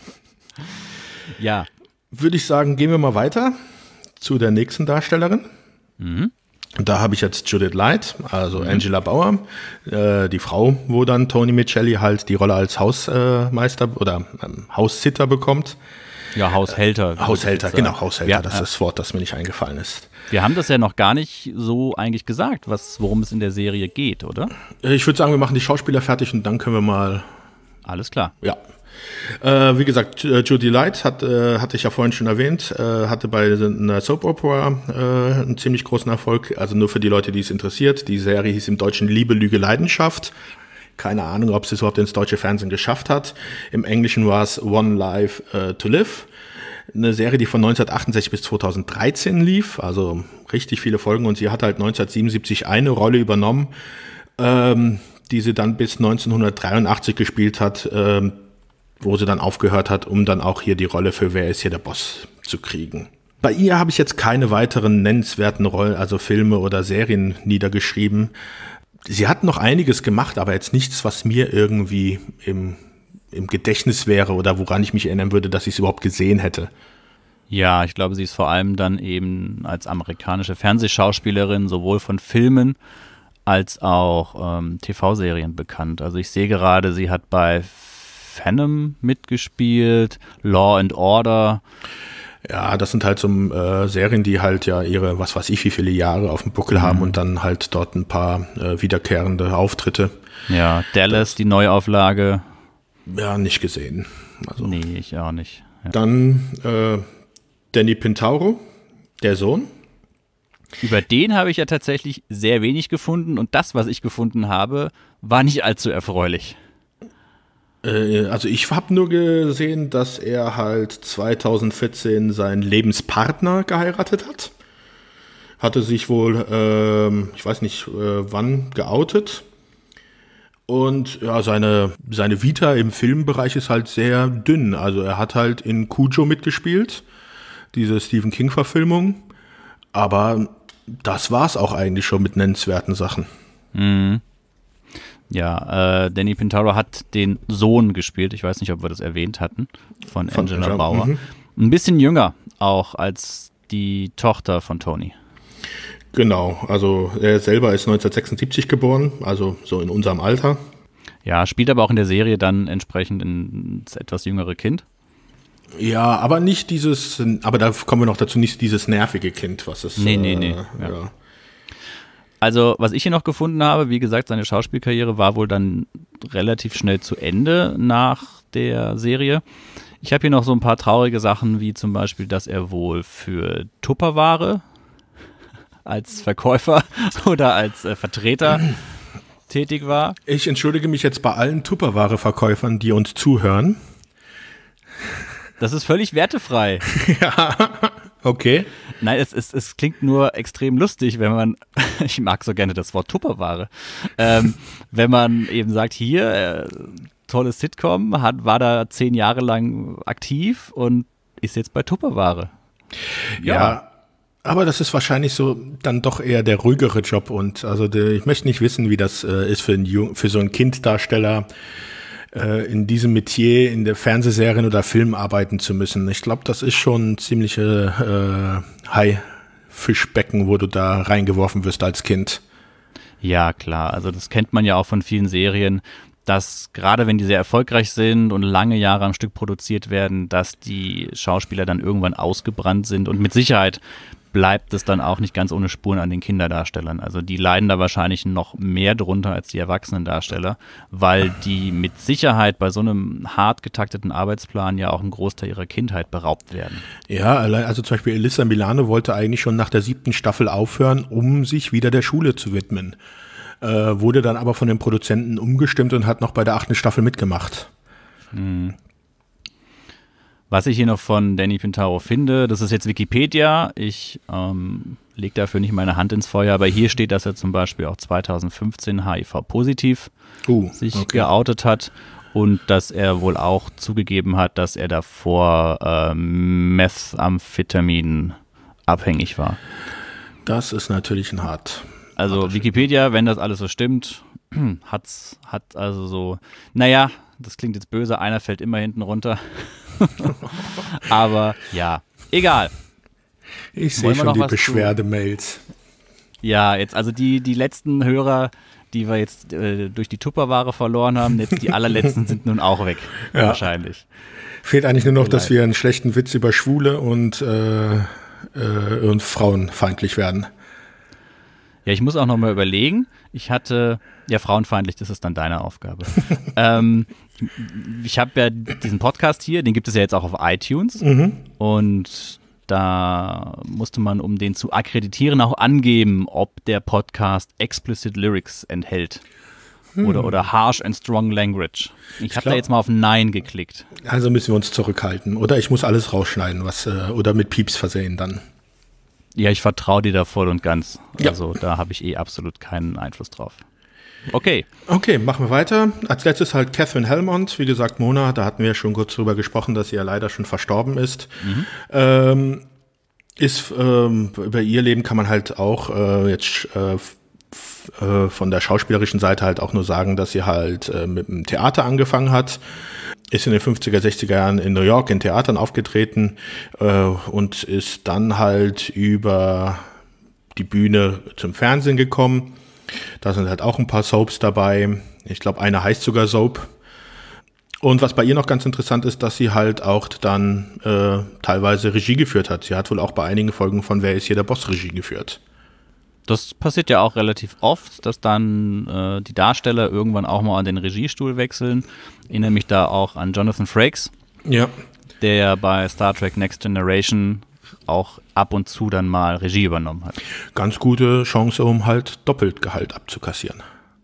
Ja. Würde ich sagen, gehen wir mal weiter zu der nächsten Darstellerin. Mhm. Da habe ich jetzt Judith Light, also mhm. Angela Bauer, äh, die Frau, wo dann Tony Micelli halt die Rolle als Hausmeister äh, oder ähm, Haussitter bekommt. Ja, Haushälter. Äh, Haushälter, genau, Haushälter, ja, das ja. ist das Wort, das mir nicht eingefallen ist. Wir haben das ja noch gar nicht so eigentlich gesagt, was, worum es in der Serie geht, oder? Ich würde sagen, wir machen die Schauspieler fertig und dann können wir mal... Alles klar. Ja. Äh, wie gesagt, Judy Light hat, äh, hatte ich ja vorhin schon erwähnt, äh, hatte bei einer Soap Opera äh, einen ziemlich großen Erfolg. Also nur für die Leute, die es interessiert. Die Serie hieß im Deutschen Liebe, Lüge, Leidenschaft. Keine Ahnung, ob sie es überhaupt ins deutsche Fernsehen geschafft hat. Im Englischen war es One Life uh, to Live. Eine Serie, die von neunzehnhundertachtundsechzig bis zweitausenddreizehn lief. Also richtig viele Folgen. Und sie hat halt neunzehnhundertsiebenundsiebzig eine Rolle übernommen, ähm, die sie dann bis neunzehnhundertdreiundachtzig gespielt hat, ähm, wo sie dann aufgehört hat, um dann auch hier die Rolle für Wer ist hier der Boss zu kriegen. Bei ihr habe ich jetzt keine weiteren nennenswerten Rollen, also Filme oder Serien niedergeschrieben. Sie hat noch einiges gemacht, aber jetzt nichts, was mir irgendwie im, im Gedächtnis wäre oder woran ich mich erinnern würde, dass ich es überhaupt gesehen hätte. Ja, ich glaube, sie ist vor allem dann eben als amerikanische Fernsehschauspielerin sowohl von Filmen als auch ähm, T V-Serien bekannt. Also ich sehe gerade, sie hat bei Phantom mitgespielt, Law and Order. Ja, das sind halt so äh, Serien, die halt ja ihre, was weiß ich, wie viele Jahre auf dem Buckel haben mhm. und dann halt dort ein paar äh, wiederkehrende Auftritte. Ja, Dallas, das, die Neuauflage. Ja, nicht gesehen. Also, nee, ich auch nicht. Ja. Dann äh, Danny Pintauro, der Sohn. Über den habe ich ja tatsächlich sehr wenig gefunden und das, was ich gefunden habe, war nicht allzu erfreulich. Also ich habe nur gesehen, dass er halt zweitausendvierzehn seinen Lebenspartner geheiratet hat. Hatte sich wohl, ähm, ich weiß nicht äh, wann, geoutet. Und ja, seine, seine Vita im Filmbereich ist halt sehr dünn. Also er hat halt in Cujo mitgespielt, diese Stephen King-Verfilmung. Aber das war's auch eigentlich schon mit nennenswerten Sachen. Mhm. Ja, äh, Danny Pintauro hat den Sohn gespielt, ich weiß nicht, ob wir das erwähnt hatten, von, von Angela ja, Bauer. Mhm. Ein bisschen jünger auch als die Tochter von Tony. Genau, also er selber ist neunzehnhundertsechsundsiebzig geboren, also so in unserem Alter. Ja, spielt aber auch in der Serie dann entsprechend ins etwas jüngere Kind. Ja, aber nicht dieses, aber da kommen wir noch dazu, nicht dieses nervige Kind, was es... Nee, nee, nee. Äh, ja. Ja. Also, was ich hier noch gefunden habe, wie gesagt, seine Schauspielkarriere war wohl dann relativ schnell zu Ende nach der Serie. Ich habe hier noch so ein paar traurige Sachen, wie zum Beispiel, dass er wohl für Tupperware als Verkäufer oder als äh, Vertreter tätig war. Ich entschuldige mich jetzt bei allen Tupperware-Verkäufern, die uns zuhören. Das ist völlig wertefrei. Ja, okay. Nein, es, es, es klingt nur extrem lustig, wenn man, ich mag so gerne das Wort Tupperware, ähm, wenn man eben sagt, hier, äh, tolles Sitcom, hat, war da zehn Jahre lang aktiv und ist jetzt bei Tupperware. Ja, ja, aber das ist wahrscheinlich so dann doch eher der ruhigere Job und also der, ich möchte nicht wissen, wie das äh, ist für, ein, für so einen Kinddarsteller, in diesem Metier in der Fernsehserien oder Film arbeiten zu müssen. Ich glaube, das ist schon ein ziemliche äh, Haifischbecken, wo du da reingeworfen wirst als Kind. Ja, klar. Also das kennt man ja auch von vielen Serien, dass gerade wenn die sehr erfolgreich sind und lange Jahre am Stück produziert werden, dass die Schauspieler dann irgendwann ausgebrannt sind und mit Sicherheit bleibt es dann auch nicht ganz ohne Spuren an den Kinderdarstellern. Also die leiden da wahrscheinlich noch mehr drunter als die erwachsenen Darsteller, weil die mit Sicherheit bei so einem hart getakteten Arbeitsplan ja auch einen Großteil ihrer Kindheit beraubt werden. Ja, also zum Beispiel Alyssa Milano wollte eigentlich schon nach der siebten Staffel aufhören, um sich wieder der Schule zu widmen. Äh, wurde dann aber von den Produzenten umgestimmt und hat noch bei der achten Staffel mitgemacht. Hm. Was ich hier noch von Danny Pintauro finde, das ist jetzt Wikipedia, ich ähm, lege dafür nicht meine Hand ins Feuer, aber hier steht, dass er zum Beispiel auch zweitausendfünfzehn H I V-positiv uh, sich okay. geoutet hat und dass er wohl auch zugegeben hat, dass er davor äh, Methamphetamin abhängig war. Das ist natürlich ein hart. Also Wikipedia, wenn das alles so stimmt, hat's, hat also so, naja, das klingt jetzt böse, einer fällt immer hinten runter. Aber ja, egal. Ich sehe schon die Beschwerdemails. Ja, jetzt also die, die letzten Hörer, die wir jetzt äh, durch die Tupperware verloren haben, jetzt die allerletzten sind nun auch weg, ja. Wahrscheinlich. Fehlt eigentlich nur noch, dass wir einen schlechten Witz über Schwule und, äh, äh, und frauenfeindlich werden. Ja, ich muss auch noch mal überlegen. Ich hatte, ja, frauenfeindlich, das ist dann deine Aufgabe. ähm, ich habe ja diesen Podcast hier, den gibt es ja jetzt auch auf iTunes. Mhm. Und da musste man, um den zu akkreditieren, auch angeben, ob der Podcast explicit Lyrics enthält. Hm. Oder, oder harsh and strong language. Ich, ich habe da jetzt mal auf Nein geklickt. Also müssen wir uns zurückhalten. Oder ich muss alles rausschneiden, was äh, oder mit Pieps versehen dann. Ja, ich vertraue dir da voll und ganz. Ja. Also da habe ich eh absolut keinen Einfluss drauf. Okay. Okay, machen wir weiter. Als letztes halt Katherine Helmond. Wie gesagt, Mona, da hatten wir schon kurz drüber gesprochen, dass sie ja leider schon verstorben ist. Mhm. Ähm, ist ähm, über ihr Leben kann man halt auch äh, jetzt äh, f- äh, von der schauspielerischen Seite halt auch nur sagen, dass sie halt äh, mit dem Theater angefangen hat. Ist in den fünfziger, sechziger Jahren in New York in Theatern aufgetreten äh, und ist dann halt über die Bühne zum Fernsehen gekommen. Da sind halt auch ein paar Soaps dabei. Ich glaube, eine heißt sogar Soap. Und was bei ihr noch ganz interessant ist, dass sie halt auch dann äh, teilweise Regie geführt hat. Sie hat wohl auch bei einigen Folgen von Wer ist hier der Boss Regie geführt. Das passiert ja auch relativ oft, dass dann äh, die Darsteller irgendwann auch mal an den Regiestuhl wechseln. Ich erinnere mich da auch an Jonathan Frakes, ja. der bei Star Trek Next Generation auch ab und zu dann mal Regie übernommen hat. Ganz gute Chance, um halt doppelt Gehalt abzukassieren.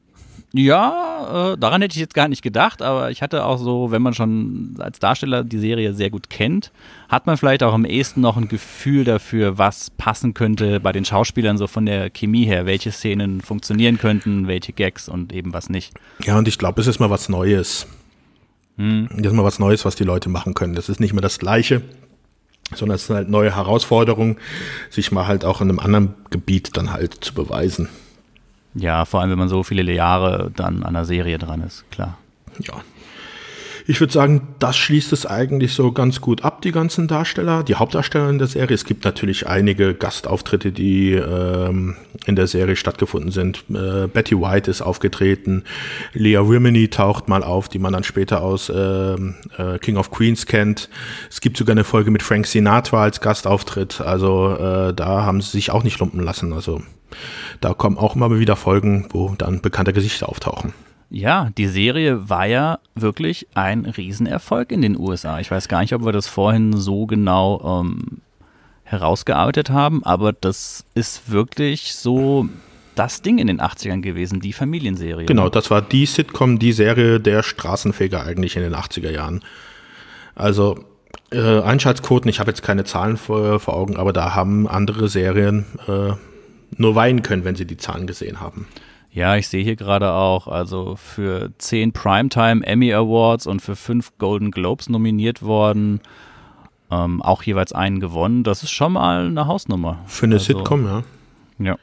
Ja, äh, daran hätte ich jetzt gar nicht gedacht, aber ich hatte auch so, wenn man schon als Darsteller die Serie sehr gut kennt, hat man vielleicht auch am ehesten noch ein Gefühl dafür, was passen könnte bei den Schauspielern so von der Chemie her, welche Szenen funktionieren könnten, welche Gags und eben was nicht. Ja, und ich glaube, es ist mal was Neues. Hm. Das ist mal was Neues, was die Leute machen können. Das ist nicht mehr das Gleiche, sondern es sind halt neue Herausforderungen, sich mal halt auch in einem anderen Gebiet dann halt zu beweisen. Ja, vor allem, wenn man so viele Jahre dann an der Serie dran ist, klar. Ja. Ich würde sagen, das schließt es eigentlich so ganz gut ab, die ganzen Darsteller, die Hauptdarsteller in der Serie. Es gibt natürlich einige Gastauftritte, die ähm, in der Serie stattgefunden sind. Äh, Betty White ist aufgetreten, Leah Remini taucht mal auf, die man dann später aus äh, äh, King of Queens kennt. Es gibt sogar eine Folge mit Frank Sinatra als Gastauftritt, also äh, da haben sie sich auch nicht lumpen lassen. Also da kommen auch immer wieder Folgen, wo dann bekannte Gesichter auftauchen. Ja, die Serie war ja wirklich ein Riesenerfolg in den U S A. Ich weiß gar nicht, ob wir das vorhin so genau ähm, herausgearbeitet haben, aber das ist wirklich so das Ding in den achtzigern gewesen, die Familienserie. Genau, das war die Sitcom, die Serie der Straßenfeger eigentlich in den achtziger Jahren. Also äh, Einschaltquoten, ich habe jetzt keine Zahlen vor, vor Augen, aber da haben andere Serien äh, nur weinen können, wenn sie die Zahlen gesehen haben. Ja, ich sehe hier gerade auch, also für zehn Primetime Emmy Awards und für fünf Golden Globes nominiert worden, ähm, auch jeweils einen gewonnen. Das ist schon mal eine Hausnummer. Für eine also, Sitcom, ja. Ja.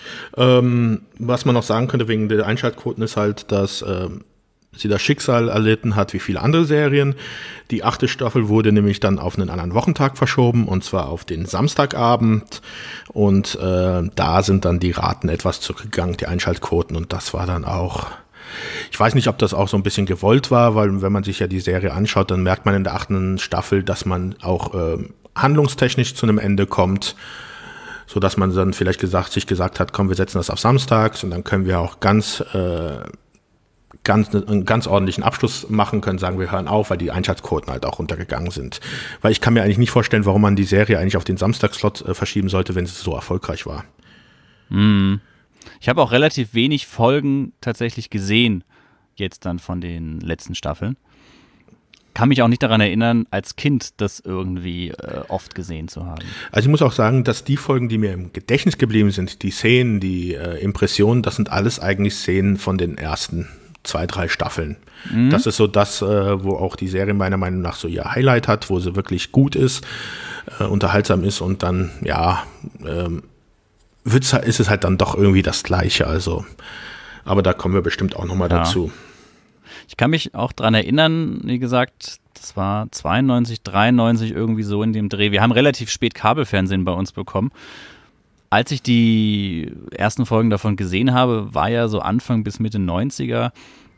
Ähm, was man noch sagen könnte wegen der Einschaltquoten ist halt, dass ähm, sie das Schicksal erlitten hat wie viele andere Serien. Die achte Staffel wurde nämlich dann auf einen anderen Wochentag verschoben, und zwar auf den Samstagabend. Und äh, da sind dann die Raten etwas zurückgegangen, die Einschaltquoten. Und das war dann auch, ich weiß nicht, ob das auch so ein bisschen gewollt war, weil wenn man sich ja die Serie anschaut, dann merkt man in der achten Staffel, dass man auch äh, handlungstechnisch zu einem Ende kommt, so dass man dann vielleicht gesagt, sich gesagt hat, komm, wir setzen das auf Samstags und dann können wir auch ganz äh, ganz einen ganz ordentlichen Abschluss machen können, sagen wir hören auf, weil die Einschaltquoten halt auch runtergegangen sind. Weil ich kann mir eigentlich nicht vorstellen, warum man die Serie eigentlich auf den Samstagslot äh, verschieben sollte, wenn sie so erfolgreich war. Mm. Ich habe auch relativ wenig Folgen tatsächlich gesehen, jetzt dann von den letzten Staffeln. Kann mich auch nicht daran erinnern, als Kind das irgendwie äh, oft gesehen zu haben. Also ich muss auch sagen, dass die Folgen, die mir im Gedächtnis geblieben sind, die Szenen, die äh, Impressionen, das sind alles eigentlich Szenen von den ersten zwei, drei Staffeln. Mhm. Das ist so das, äh, wo auch die Serie meiner Meinung nach so ihr Highlight hat, wo sie wirklich gut ist, äh, unterhaltsam ist und dann, ja, ähm, wird's, ist es halt dann doch irgendwie das Gleiche. Also, aber da kommen wir bestimmt auch nochmal ja. dazu. Ich kann mich auch dran erinnern, wie gesagt, das war zweiundneunzig, dreiundneunzig irgendwie so in dem Dreh. Wir haben relativ spät Kabelfernsehen bei uns bekommen. Als ich die ersten Folgen davon gesehen habe, war ja so Anfang bis Mitte neunziger.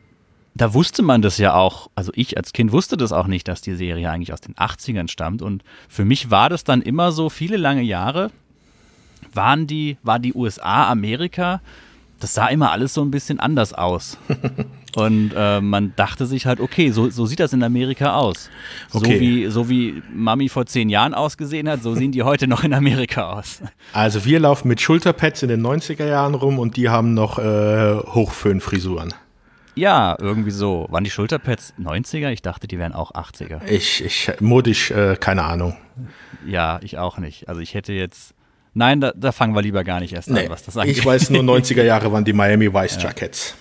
Da wusste man das ja auch, also ich als Kind wusste das auch nicht, dass die Serie eigentlich aus den achtzigern stammt. Und für mich war das dann immer so, viele lange Jahre waren die, war die U S A, Amerika, das sah immer alles so ein bisschen anders aus. Und äh, man dachte sich halt, okay, so, so sieht das in Amerika aus. So, okay. wie, so wie Mami vor zehn Jahren ausgesehen hat, so sehen die heute noch in Amerika aus. Also wir laufen mit Schulterpads in den neunziger Jahren rum und die haben noch äh, Hochföhnfrisuren. Ja, irgendwie so. Waren die Schulterpads neunziger? Ich dachte, die wären auch achtziger. Ich, ich modisch, äh, keine Ahnung. Ja, ich auch nicht. Also ich hätte jetzt, nein, da, da fangen wir lieber gar nicht erst an, nee, was das angeht. Ich weiß nur, neunziger Jahre waren die Miami Vice ja. Jackets.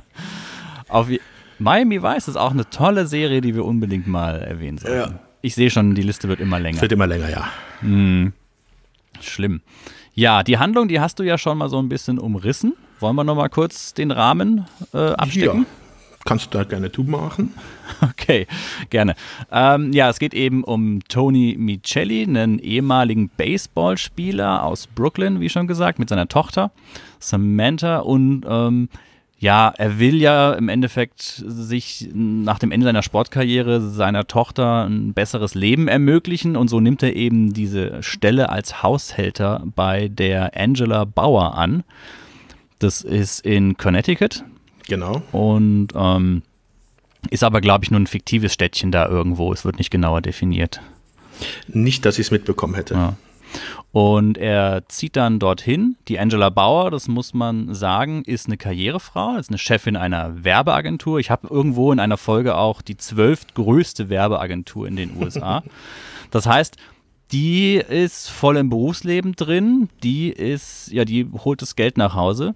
Auf Miami Vice ist auch eine tolle Serie, die wir unbedingt mal erwähnen sollten. Ja. Ich sehe schon, die Liste wird immer länger. Wird immer länger, ja. Hm. Schlimm. Ja, die Handlung, die hast du ja schon mal so ein bisschen umrissen. Wollen wir noch mal kurz den Rahmen äh, abstecken? Ja, Kannst du da gerne du machen? Okay, gerne. Ähm, ja, es geht eben um Tony Micelli, einen ehemaligen Baseballspieler aus Brooklyn, wie schon gesagt, mit seiner Tochter Samantha. Und ähm, ja, er will ja im Endeffekt sich nach dem Ende seiner Sportkarriere seiner Tochter ein besseres Leben ermöglichen. Und so nimmt er eben diese Stelle als Haushälter bei der Angela Bauer an. Das ist in Connecticut. Genau. Und ähm, ist aber, glaube ich, nur ein fiktives Städtchen da irgendwo. Es wird nicht genauer definiert. Nicht, dass ich es mitbekommen hätte. Ja. Und er zieht dann dorthin. Die Angela Bauer, das muss man sagen, ist eine Karrierefrau, ist eine Chefin einer Werbeagentur. Ich habe irgendwo in einer Folge auch die zwölftgrößte Werbeagentur in den U S A. Das heißt, die ist voll im Berufsleben drin. Die ist, ja, die holt das Geld nach Hause.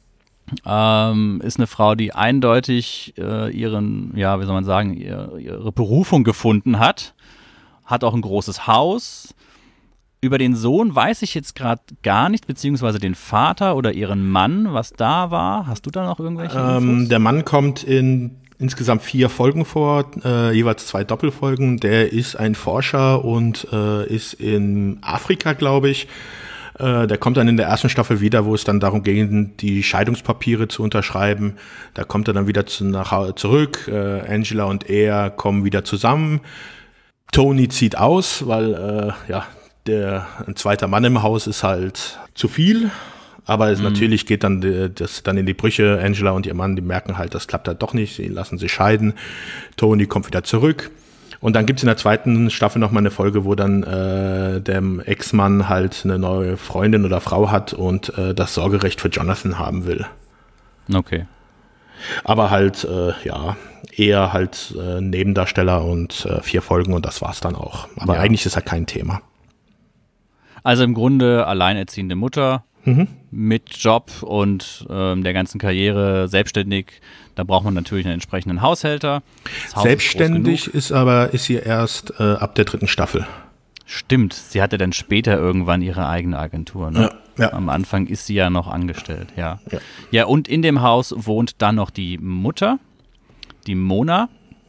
Ähm, ist eine Frau, die eindeutig äh, ihren, ja, wie soll man sagen, ihr, ihre Berufung gefunden hat. Hat auch ein großes Haus. Über den Sohn weiß ich jetzt gerade gar nicht, beziehungsweise den Vater oder ihren Mann, was da war. Hast du da noch irgendwelche ähm, Infos? Der Mann kommt in insgesamt vier Folgen vor, äh, jeweils zwei Doppelfolgen. Der ist ein Forscher und äh, ist in Afrika, glaube ich. Der kommt dann in der ersten Staffel wieder, wo es dann darum ging, die Scheidungspapiere zu unterschreiben. Da kommt er dann wieder zu, nach, zurück. Äh, Angela und er kommen wieder zusammen. Tony zieht aus, weil äh, ja, der, ein zweiter Mann im Haus ist halt zu viel. Aber es, mhm. natürlich geht dann das dann in die Brüche. Angela und ihr Mann, die merken halt, das klappt halt doch nicht. Sie lassen sich scheiden. Tony kommt wieder zurück. Und dann gibt's in der zweiten Staffel nochmal eine Folge, wo dann äh, der Ex-Mann halt eine neue Freundin oder Frau hat und äh, das Sorgerecht für Jonathan haben will. Okay. Aber halt, äh, ja, eher halt äh, Nebendarsteller und äh, vier Folgen und das war's dann auch. Aber ja. Eigentlich ist er kein Thema. Also im Grunde alleinerziehende Mutter mhm. mit Job und ähm, der ganzen Karriere selbstständig. Da braucht man natürlich einen entsprechenden Haushälter. Selbstständig ist, ist aber ist sie erst äh, ab der dritten Staffel. Stimmt, sie hatte dann später irgendwann ihre eigene Agentur. Ne? Ja, ja. Am Anfang ist sie ja noch angestellt, ja. ja. Ja, und in dem Haus wohnt dann noch die Mutter, die Mona.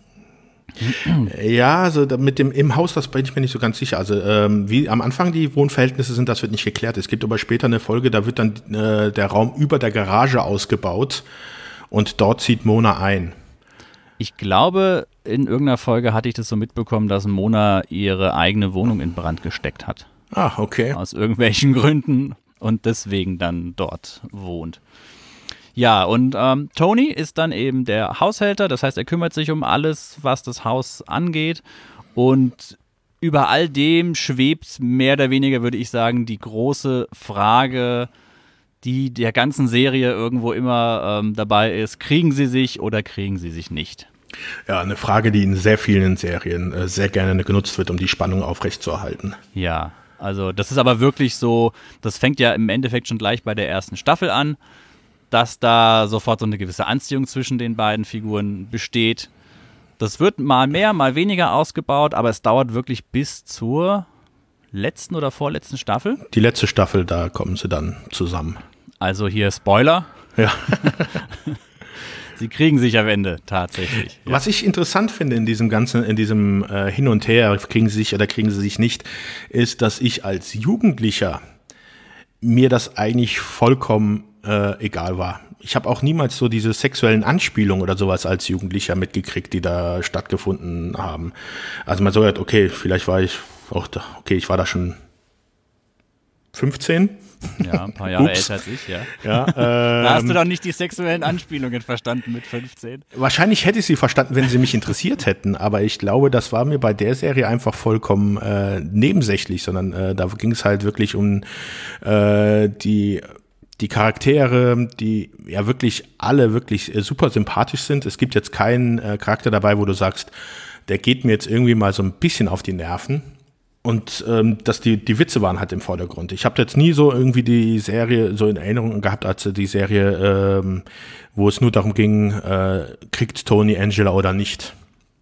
Ja, also mit dem im Haus, das bin ich mir nicht so ganz sicher. Also ähm, wie am Anfang die Wohnverhältnisse sind, das wird nicht geklärt. Es gibt aber später eine Folge, da wird dann äh, der Raum über der Garage ausgebaut. Und dort zieht Mona ein. Ich glaube, in irgendeiner Folge hatte ich das so mitbekommen, dass Mona ihre eigene Wohnung in Brand gesteckt hat. Ah, okay. Aus irgendwelchen Gründen und deswegen dann dort wohnt. Ja, und ähm, Tony ist dann eben der Haushälter, das heißt, er kümmert sich um alles, was das Haus angeht. Und über all dem schwebt mehr oder weniger, würde ich sagen, die große Frage, die der ganzen Serie irgendwo immer ähm, dabei ist, kriegen sie sich oder kriegen sie sich nicht? Ja, eine Frage, die in sehr vielen Serien äh, sehr gerne genutzt wird, um die Spannung aufrechtzuerhalten. Ja, also das ist aber wirklich so, das fängt ja im Endeffekt schon gleich bei der ersten Staffel an, dass da sofort so eine gewisse Anziehung zwischen den beiden Figuren besteht. Das wird mal mehr, mal weniger ausgebaut, aber es dauert wirklich bis zur letzten oder vorletzten Staffel. Die letzte Staffel, da kommen sie dann zusammen. Also hier Spoiler. Ja. Sie kriegen sich am Ende tatsächlich. Ja. Was ich interessant finde in diesem ganzen, in diesem äh, Hin und Her, kriegen sie sich oder kriegen sie sich nicht, ist, dass ich als Jugendlicher mir das eigentlich vollkommen äh, egal war. Ich habe auch niemals so diese sexuellen Anspielungen oder sowas als Jugendlicher mitgekriegt, die da stattgefunden haben. Also man so hat, okay, vielleicht war ich auch da, okay, ich war da schon fünfzehn. Ja, ein paar Jahre älter als ich, ja. ja ähm, da hast du doch nicht die sexuellen Anspielungen verstanden mit fünfzehn. Wahrscheinlich hätte ich sie verstanden, wenn sie mich interessiert hätten, aber ich glaube, das war mir bei der Serie einfach vollkommen äh, nebensächlich, sondern äh, da ging es halt wirklich um äh, die die Charaktere, die ja wirklich alle wirklich äh, super sympathisch sind. Es gibt jetzt keinen äh, Charakter dabei, wo du sagst, der geht mir jetzt irgendwie mal so ein bisschen auf die Nerven. Und ähm, dass die die Witze waren halt im Vordergrund. Ich habe jetzt nie so irgendwie die Serie so in Erinnerung gehabt, als die Serie, ähm, wo es nur darum ging, äh, kriegt Tony Angela oder nicht.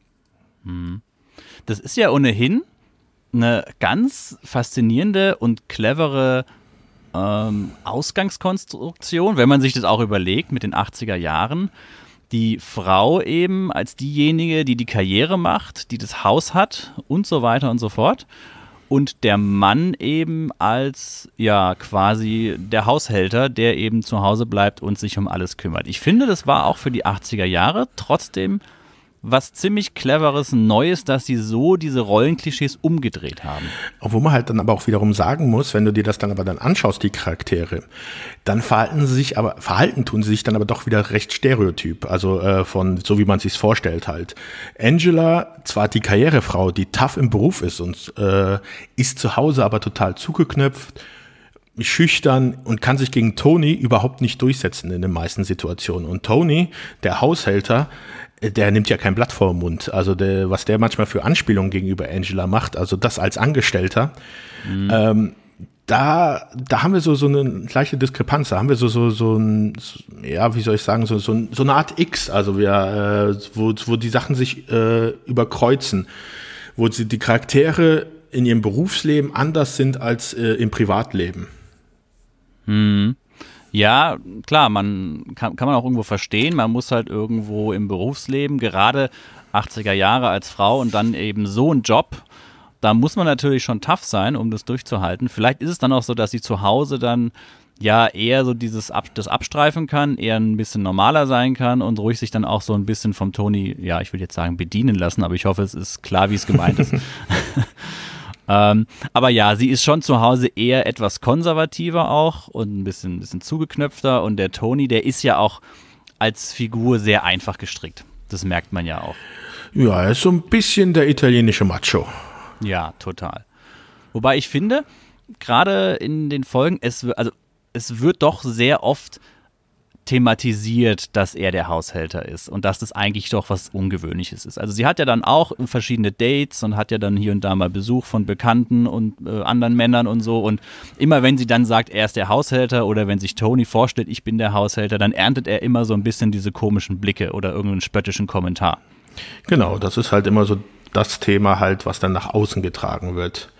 Das ist ja ohnehin eine ganz faszinierende und clevere ähm, Ausgangskonstruktion, wenn man sich das auch überlegt mit den achtziger Jahren. die Frau eben als diejenige, die die Karriere macht, die das Haus hat und so weiter und so fort. Und der Mann eben als, ja, quasi der Haushälter, der eben zu Hause bleibt und sich um alles kümmert. Ich finde, das war auch für die achtziger Jahre trotzdem was ziemlich Cleveres, Neues, dass sie so diese Rollenklischees umgedreht haben. Obwohl man halt dann aber auch wiederum sagen muss, wenn du dir das dann aber dann anschaust, die Charaktere, dann verhalten sie sich aber, verhalten tun sie sich dann aber doch wieder recht stereotyp, also äh, von, so wie man sich's vorstellt halt. Angela, zwar die Karrierefrau, die tough im Beruf ist und äh, ist zu Hause aber total zugeknöpft, schüchtern und kann sich gegen Tony überhaupt nicht durchsetzen in den meisten Situationen. Und Tony, der Haushälter, der nimmt ja kein Blatt vor den Mund. Also der, was der manchmal für Anspielungen gegenüber Angela macht, also das als Angestellter, mhm. ähm, da, da haben wir so, so eine gleiche Diskrepanz, da haben wir so, so, so ein, ja, wie soll ich sagen, so, so, so eine Art X, also wir, äh, wo, wo die Sachen sich äh, überkreuzen, wo sie, die Charaktere in ihrem Berufsleben anders sind als äh, im Privatleben. Mhm. Ja, klar, man kann, kann man auch irgendwo verstehen, man muss halt irgendwo im Berufsleben, gerade achtziger Jahre als Frau und dann eben so ein Job, da muss man natürlich schon tough sein, um das durchzuhalten. Vielleicht ist es dann auch so, dass sie zu Hause dann ja eher so dieses Ab, das abstreifen kann, eher ein bisschen normaler sein kann und ruhig sich dann auch so ein bisschen vom Tony, ja, ich will jetzt sagen, bedienen lassen, aber ich hoffe, es ist klar, wie es gemeint ist. Ähm, aber ja, sie ist schon zu Hause eher etwas konservativer auch und ein bisschen, ein bisschen zugeknöpfter. Und der Tony, der ist ja auch als Figur sehr einfach gestrickt. Das merkt man ja auch. Ja, er ist so ein bisschen der italienische Macho. Ja, total. Wobei ich finde, gerade in den Folgen, es, also, es wird doch sehr oft thematisiert, dass er der Haushälter ist und dass das eigentlich doch was Ungewöhnliches ist. Also sie hat ja dann auch verschiedene Dates und hat ja dann hier und da mal Besuch von Bekannten und äh, anderen Männern und so und immer wenn sie dann sagt, er ist der Haushälter oder wenn sich Tony vorstellt, ich bin der Haushälter, dann erntet er immer so ein bisschen diese komischen Blicke oder irgendeinen spöttischen Kommentar. Genau, das ist halt immer so das Thema halt, was dann nach außen getragen wird.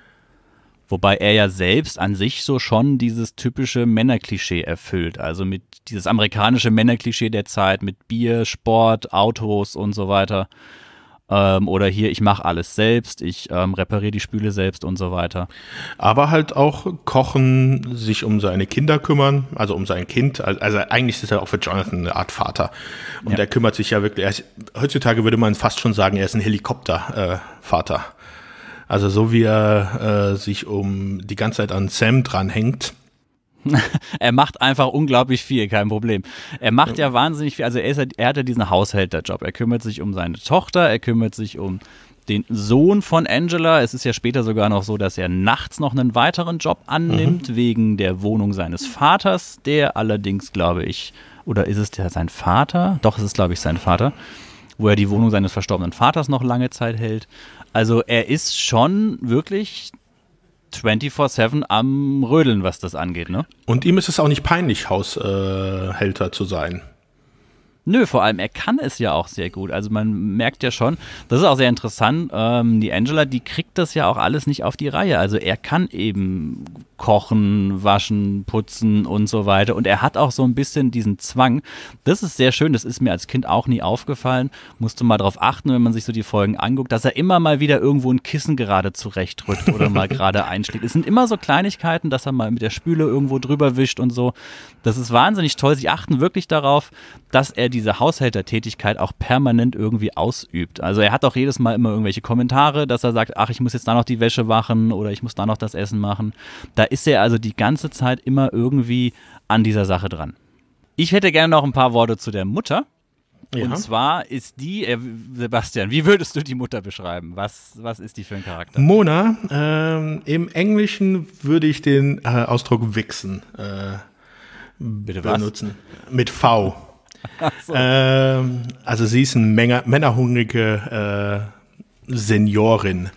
Wobei er ja selbst an sich so schon dieses typische Männerklischee erfüllt. Also mit dieses amerikanische Männerklischee der Zeit mit Bier, Sport, Autos und so weiter. Ähm, oder hier, ich mache alles selbst, ich ähm, repariere die Spüle selbst und so weiter. Aber halt auch kochen, sich um seine Kinder kümmern, also um sein Kind. Also eigentlich ist er auch für Jonathan eine Art Vater. Und ja. Der kümmert sich ja wirklich, er ist, heutzutage würde man fast schon sagen, er ist ein Helikoptervater. Äh, Also so wie er äh, sich um die ganze Zeit an Sam dranhängt. Er macht einfach unglaublich viel, kein Problem. Er macht ja, ja wahnsinnig viel, also er, ist, er hat ja diesen Haushälterjob. Er kümmert sich um seine Tochter, er kümmert sich um den Sohn von Angela. Es ist ja später sogar noch so, dass er nachts noch einen weiteren Job annimmt, mhm. wegen der Wohnung seines Vaters, der allerdings, glaube ich, oder ist es der sein Vater? Doch, es ist, glaube ich, sein Vater, wo er die Wohnung seines verstorbenen Vaters noch lange Zeit hält. Also er ist schon wirklich vierundzwanzig sieben am Rödeln, was das angeht, ne? Und ihm ist es auch nicht peinlich, Haushälter zu sein. Nö, vor allem, er kann es ja auch sehr gut. Also man merkt ja schon, das ist auch sehr interessant, ähm, die Angela, die kriegt das ja auch alles nicht auf die Reihe. Also er kann eben kochen, waschen, putzen und so weiter. Und er hat auch so ein bisschen diesen Zwang. Das ist sehr schön, das ist mir als Kind auch nie aufgefallen. Musste mal drauf achten, wenn man sich so die Folgen anguckt, dass er immer mal wieder irgendwo ein Kissen gerade zurechtrückt oder mal gerade einschlägt. Es sind immer so Kleinigkeiten, dass er mal mit der Spüle irgendwo drüber wischt und so. Das ist wahnsinnig toll. Sie achten wirklich darauf, dass er diese Haushältertätigkeit auch permanent irgendwie ausübt. Also er hat auch jedes Mal immer irgendwelche Kommentare, dass er sagt, ach, ich muss jetzt da noch die Wäsche machen oder ich muss da noch das Essen machen. Da ist er also die ganze Zeit immer irgendwie an dieser Sache dran. Ich hätte gerne noch ein paar Worte zu der Mutter. Ja. Und zwar ist die, äh, Sebastian, wie würdest du die Mutter beschreiben? Was, was ist die für ein Charakter? Mona, ähm, im Englischen würde ich den äh, Ausdruck wichsen äh, Bitte benutzen. Was? Mit V. So. Ähm, also sie ist eine Menge, männerhungrige äh, Seniorin.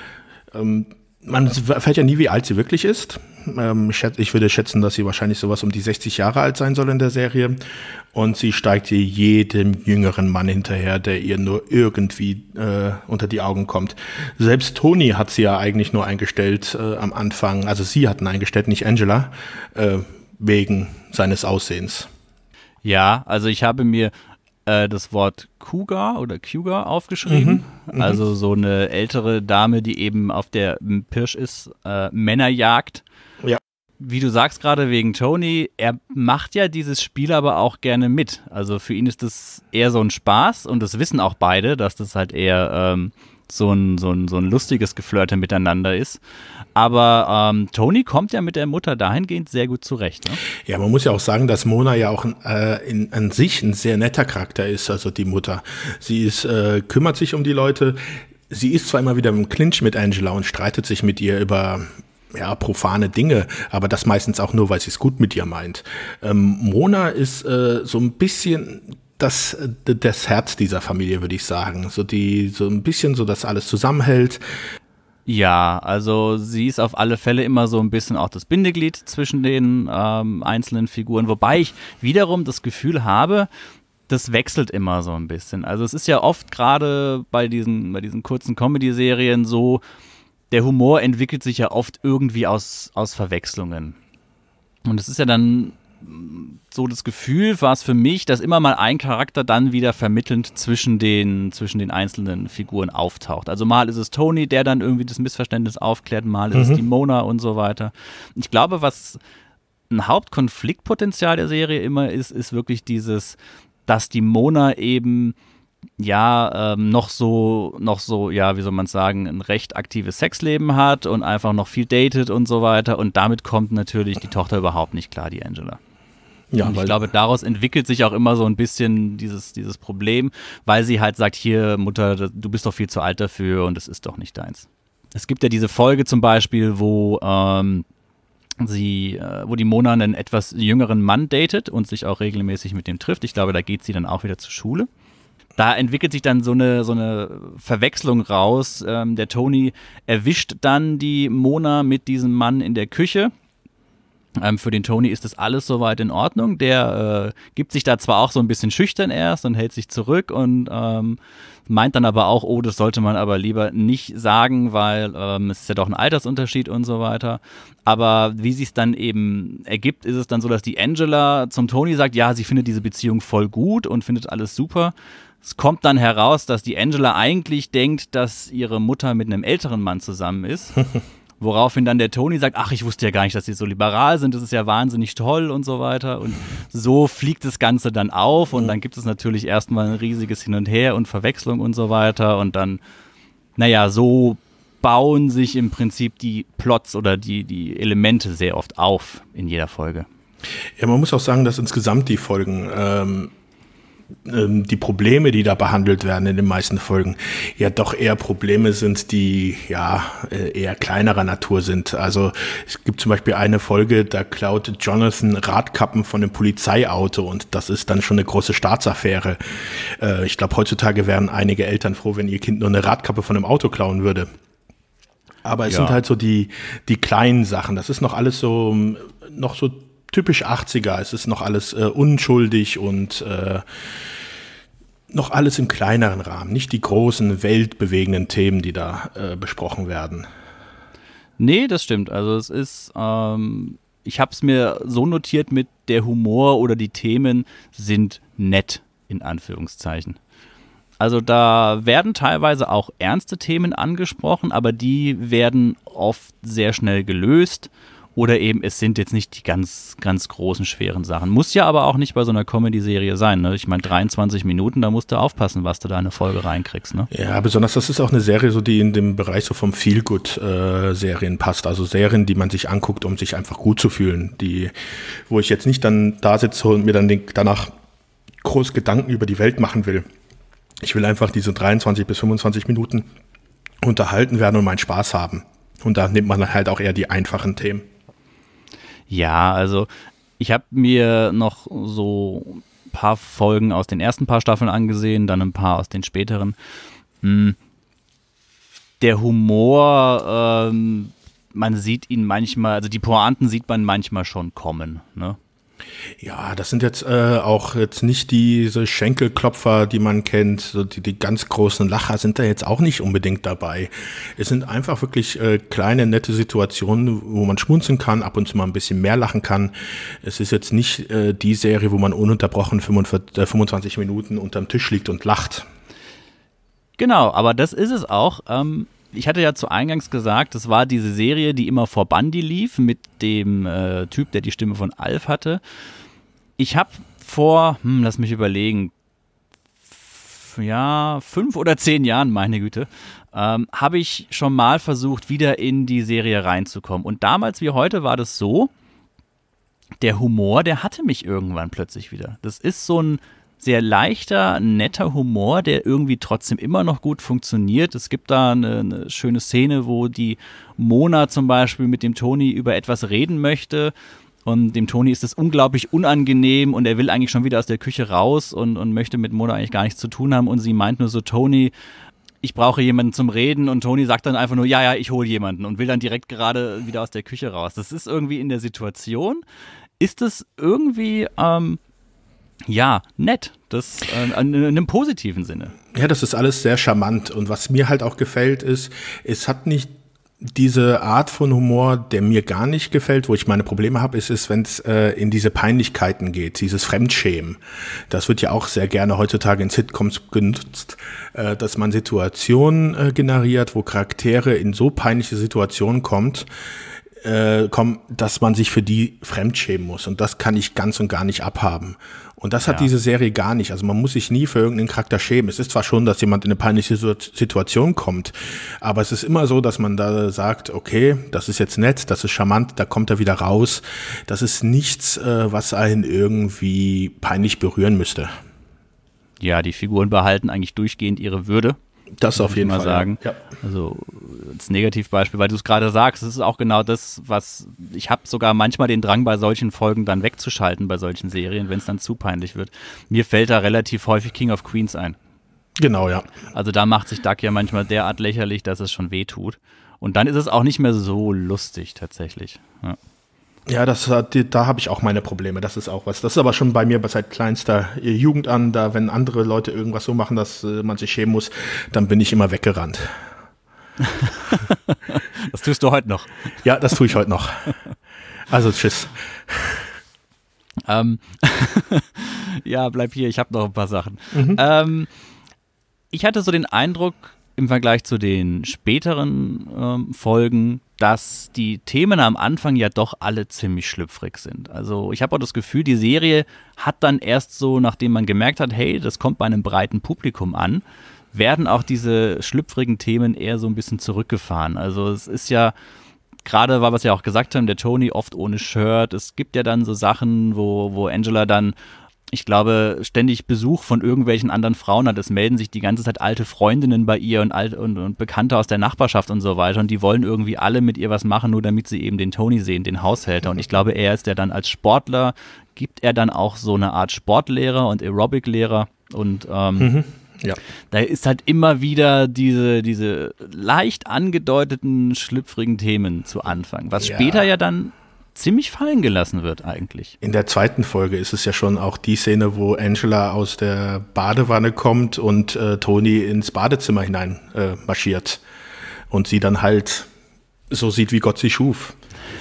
Ähm, man erfährt ja nie, wie alt sie wirklich ist. Ähm, ich würde schätzen, dass sie wahrscheinlich sowas um die sechzig Jahre alt sein soll in der Serie. Und sie steigt hier jedem jüngeren Mann hinterher, der ihr nur irgendwie äh, unter die Augen kommt. Selbst Tony hat sie ja eigentlich nur eingestellt äh, am Anfang. Also sie hat ihn eingestellt, nicht Angela, äh, wegen seines Aussehens. Ja, also ich habe mir äh, das Wort Cougar oder Cougar aufgeschrieben. Mhm, mhm. Also so eine ältere Dame, die eben auf der Pirsch ist, äh, Männer jagt. Ja. Wie du sagst gerade wegen Tony, er macht ja dieses Spiel aber auch gerne mit. Also für ihn ist das eher so ein Spaß und das wissen auch beide, dass das halt eher ähm, so ein, so ein, so ein lustiges Geflirte miteinander ist. Aber ähm, Tony kommt ja mit der Mutter dahingehend sehr gut zurecht. Ne? Ja, man muss ja auch sagen, dass Mona ja auch äh, in, an sich ein sehr netter Charakter ist, also die Mutter. Sie ist, äh, kümmert sich um die Leute. Sie ist zwar immer wieder im Clinch mit Angela und streitet sich mit ihr über ja, profane Dinge, aber das meistens auch nur, weil sie es gut mit ihr meint. Ähm, Mona ist äh, so ein bisschen das, das Herz dieser Familie, würde ich sagen. So die, so ein bisschen so, dass alles zusammenhält. Ja, also sie ist auf alle Fälle immer so ein bisschen auch das Bindeglied zwischen den ähm, einzelnen Figuren, wobei ich wiederum das Gefühl habe, das wechselt immer so ein bisschen. Also es ist ja oft gerade bei diesen, bei diesen kurzen Comedy-Serien so, der Humor entwickelt sich ja oft irgendwie aus, aus Verwechslungen. Und es ist ja dann so das Gefühl, war es für mich, dass immer mal ein Charakter dann wieder vermittelnd zwischen den, zwischen den einzelnen Figuren auftaucht. Also mal ist es Tony, der dann irgendwie das Missverständnis aufklärt, mal ist Mhm. es die Mona und so weiter. Ich glaube, was ein Hauptkonfliktpotenzial der Serie immer ist, ist wirklich dieses, dass die Mona eben ja, ähm, noch so, noch so, ja, wie soll man sagen, ein recht aktives Sexleben hat und einfach noch viel datet und so weiter. Und damit kommt natürlich die Tochter überhaupt nicht klar, die Angela. Ja, und ich weil, glaube, daraus entwickelt sich auch immer so ein bisschen dieses, dieses Problem, weil sie halt sagt, hier, Mutter, du bist doch viel zu alt dafür und es ist doch nicht deins. Es gibt ja diese Folge zum Beispiel, wo ähm, sie, äh, wo die Mona einen etwas jüngeren Mann datet und sich auch regelmäßig mit dem trifft. Ich glaube, da geht sie dann auch wieder zur Schule. Da entwickelt sich dann so eine, so eine Verwechslung raus. Ähm, der Tony erwischt dann die Mona mit diesem Mann in der Küche. Ähm, für den Tony ist das alles soweit in Ordnung. Der äh, gibt sich da zwar auch so ein bisschen schüchtern erst und hält sich zurück und ähm, meint dann aber auch, oh, das sollte man aber lieber nicht sagen, weil ähm, es ist ja doch ein Altersunterschied und so weiter. Aber wie sich es dann eben ergibt, ist es dann so, dass die Angela zum Tony sagt, ja, sie findet diese Beziehung voll gut und findet alles super. Es kommt dann heraus, dass die Angela eigentlich denkt, dass ihre Mutter mit einem älteren Mann zusammen ist. Woraufhin dann der Tony sagt, ach, ich wusste ja gar nicht, dass sie so liberal sind, das ist ja wahnsinnig toll und so weiter. Und so fliegt das Ganze dann auf und dann gibt es natürlich erstmal ein riesiges Hin und Her und Verwechslung und so weiter. Und dann, naja, so bauen sich im Prinzip die Plots oder die, die Elemente sehr oft auf in jeder Folge. ja, man muss auch sagen, dass insgesamt die Folgen ähm, die Probleme, die da behandelt werden in den meisten Folgen, ja doch eher Probleme sind, die ja eher kleinerer Natur sind. Also es gibt zum Beispiel eine Folge, da klaut Jonathan Radkappen von einem Polizeiauto und das ist dann schon eine große Staatsaffäre. Äh, ich glaube, heutzutage wären einige Eltern froh, wenn ihr Kind nur eine Radkappe von einem Auto klauen würde. Aber es Ja. sind halt so die, die kleinen Sachen. Das ist noch alles so, noch so typisch achtziger, es ist noch alles äh, unschuldig und äh, noch alles im kleineren Rahmen, nicht die großen, weltbewegenden Themen, die da äh, besprochen werden. Nee, das stimmt. Also es ist, ähm, ich habe es mir so notiert mit der Humor oder die Themen sind nett, in Anführungszeichen. Also da werden teilweise auch ernste Themen angesprochen, aber die werden oft sehr schnell gelöst. Oder eben, es sind jetzt nicht die ganz, ganz großen, schweren Sachen. Muss ja aber auch nicht bei so einer Comedy-Serie sein. Ne? Ich meine, dreiundzwanzig Minuten, da musst du aufpassen, was du da in eine Folge reinkriegst. Ne? Ja, besonders das ist auch eine Serie, so die in dem Bereich so vom Feel-Good-Serien passt. Also Serien, die man sich anguckt, um sich einfach gut zu fühlen. Die, wo ich jetzt nicht dann da sitze und mir dann den, danach groß Gedanken über die Welt machen will. Ich will einfach diese dreiundzwanzig bis fünfundzwanzig Minuten unterhalten werden und meinen Spaß haben. Und da nimmt man dann halt auch eher die einfachen Themen. Ja, also ich habe mir noch so ein paar Folgen aus den ersten paar Staffeln angesehen, dann ein paar aus den späteren. Hm. Der Humor, ähm, man sieht ihn manchmal, also die Pointen sieht man manchmal schon kommen, ne? Ja, das sind jetzt äh, auch jetzt nicht diese Schenkelklopfer, die man kennt. So die, die ganz großen Lacher sind da jetzt auch nicht unbedingt dabei. Es sind einfach wirklich äh, kleine, nette Situationen, wo man schmunzeln kann, ab und zu mal ein bisschen mehr lachen kann. Es ist jetzt nicht äh, die Serie, wo man ununterbrochen fünfundvierzig, äh, fünfundzwanzig Minuten unterm Tisch liegt und lacht. Genau, aber das ist es auch. Ähm Ich hatte ja zu Eingangs gesagt, das war diese Serie, die immer vor Bundy lief, mit dem äh, Typ, der die Stimme von Alf hatte. Ich habe vor, hm, lass mich überlegen, f- ja, fünf oder zehn Jahren, meine Güte, ähm, habe ich schon mal versucht, wieder in die Serie reinzukommen. Und damals wie heute war das so, der Humor, der hatte mich irgendwann plötzlich wieder. Das ist so ein sehr leichter, netter Humor, der irgendwie trotzdem immer noch gut funktioniert. Es gibt da eine, eine schöne Szene, wo die Mona zum Beispiel mit dem Tony über etwas reden möchte und dem Tony ist das unglaublich unangenehm und er will eigentlich schon wieder aus der Küche raus und, und möchte mit Mona eigentlich gar nichts zu tun haben und sie meint nur so, Tony, ich brauche jemanden zum Reden und Tony sagt dann einfach nur, ja, ja, ich hole jemanden und will dann direkt gerade wieder aus der Küche raus. Das ist irgendwie in der Situation, ist es irgendwie, ähm, ja, nett. Das äh, in einem positiven Sinne. Ja, das ist alles sehr charmant. Und was mir halt auch gefällt, ist, es hat nicht diese Art von Humor, der mir gar nicht gefällt, wo ich meine Probleme habe, ist es, wenn es äh, in diese Peinlichkeiten geht, dieses Fremdschämen. Das wird ja auch sehr gerne heutzutage in Sitcoms genutzt, äh, dass man Situationen äh, generiert, wo Charaktere in so peinliche Situationen kommt, äh, kommen, dass man sich für die fremdschämen muss. Und das kann ich ganz und gar nicht abhaben. Und das hat Ja. diese Serie gar nicht. Also man muss sich nie für irgendeinen Charakter schämen. Es ist zwar schon, dass jemand in eine peinliche Situation kommt, aber es ist immer so, dass man da sagt, okay, das ist jetzt nett, das ist charmant, da kommt er wieder raus. Das ist nichts, äh, was einen irgendwie peinlich berühren müsste. Ja, die Figuren behalten eigentlich durchgehend ihre Würde. Das auf muss jeden ich mal Fall. sagen. Ja. Also als Negativbeispiel, weil du es gerade sagst, das ist auch genau das, was ich habe sogar manchmal den Drang bei solchen Folgen dann wegzuschalten bei solchen Serien, wenn es dann zu peinlich wird. Mir fällt da relativ häufig King of Queens ein. Genau, ja. Also da macht sich Doug ja manchmal derart lächerlich, dass es schon weh tut. Und dann ist es auch nicht mehr so lustig tatsächlich. Ja. Ja, das hat, da habe ich auch meine Probleme. Das ist auch was. Das ist aber schon bei mir seit kleinster Jugend an. Da, wenn andere Leute irgendwas so machen, dass äh, man sich schämen muss, dann bin ich immer weggerannt. Das tust du heute noch. Ja, das tue ich heute noch. Also tschüss. Ähm, ja, bleib hier, ich habe noch ein paar Sachen. Mhm. Ähm, ich hatte so den Eindruck, im Vergleich zu den späteren ähm, Folgen, dass die Themen am Anfang ja doch alle ziemlich schlüpfrig sind. Also ich habe auch das Gefühl, die Serie hat dann erst so, nachdem man gemerkt hat, hey, das kommt bei einem breiten Publikum an, werden auch diese schlüpfrigen Themen eher so ein bisschen zurückgefahren. Also es ist ja, gerade weil wir es ja auch gesagt haben, der Tony oft ohne Shirt. Es gibt ja dann so Sachen, wo, wo Angela dann, ich glaube, ständig Besuch von irgendwelchen anderen Frauen hat. Es melden sich die ganze Zeit alte Freundinnen bei ihr und, alt, und, und Bekannte aus der Nachbarschaft und so weiter. Und die wollen irgendwie alle mit ihr was machen, nur damit sie eben den Tony sehen, den Haushälter. Und ich glaube, er ist der dann als Sportler, gibt er dann auch so eine Art Sportlehrer und Aerobic-Lehrer. Und ähm, Mhm. Ja. da ist halt immer wieder diese, diese leicht angedeuteten, schlüpfrigen Themen zu Anfang. Was Ja. später ja dann ziemlich fallen gelassen wird eigentlich. In der zweiten Folge ist es ja schon auch die Szene, wo Angela aus der Badewanne kommt und äh, Tony ins Badezimmer hinein äh, marschiert und sie dann halt so sieht, wie Gott sie schuf.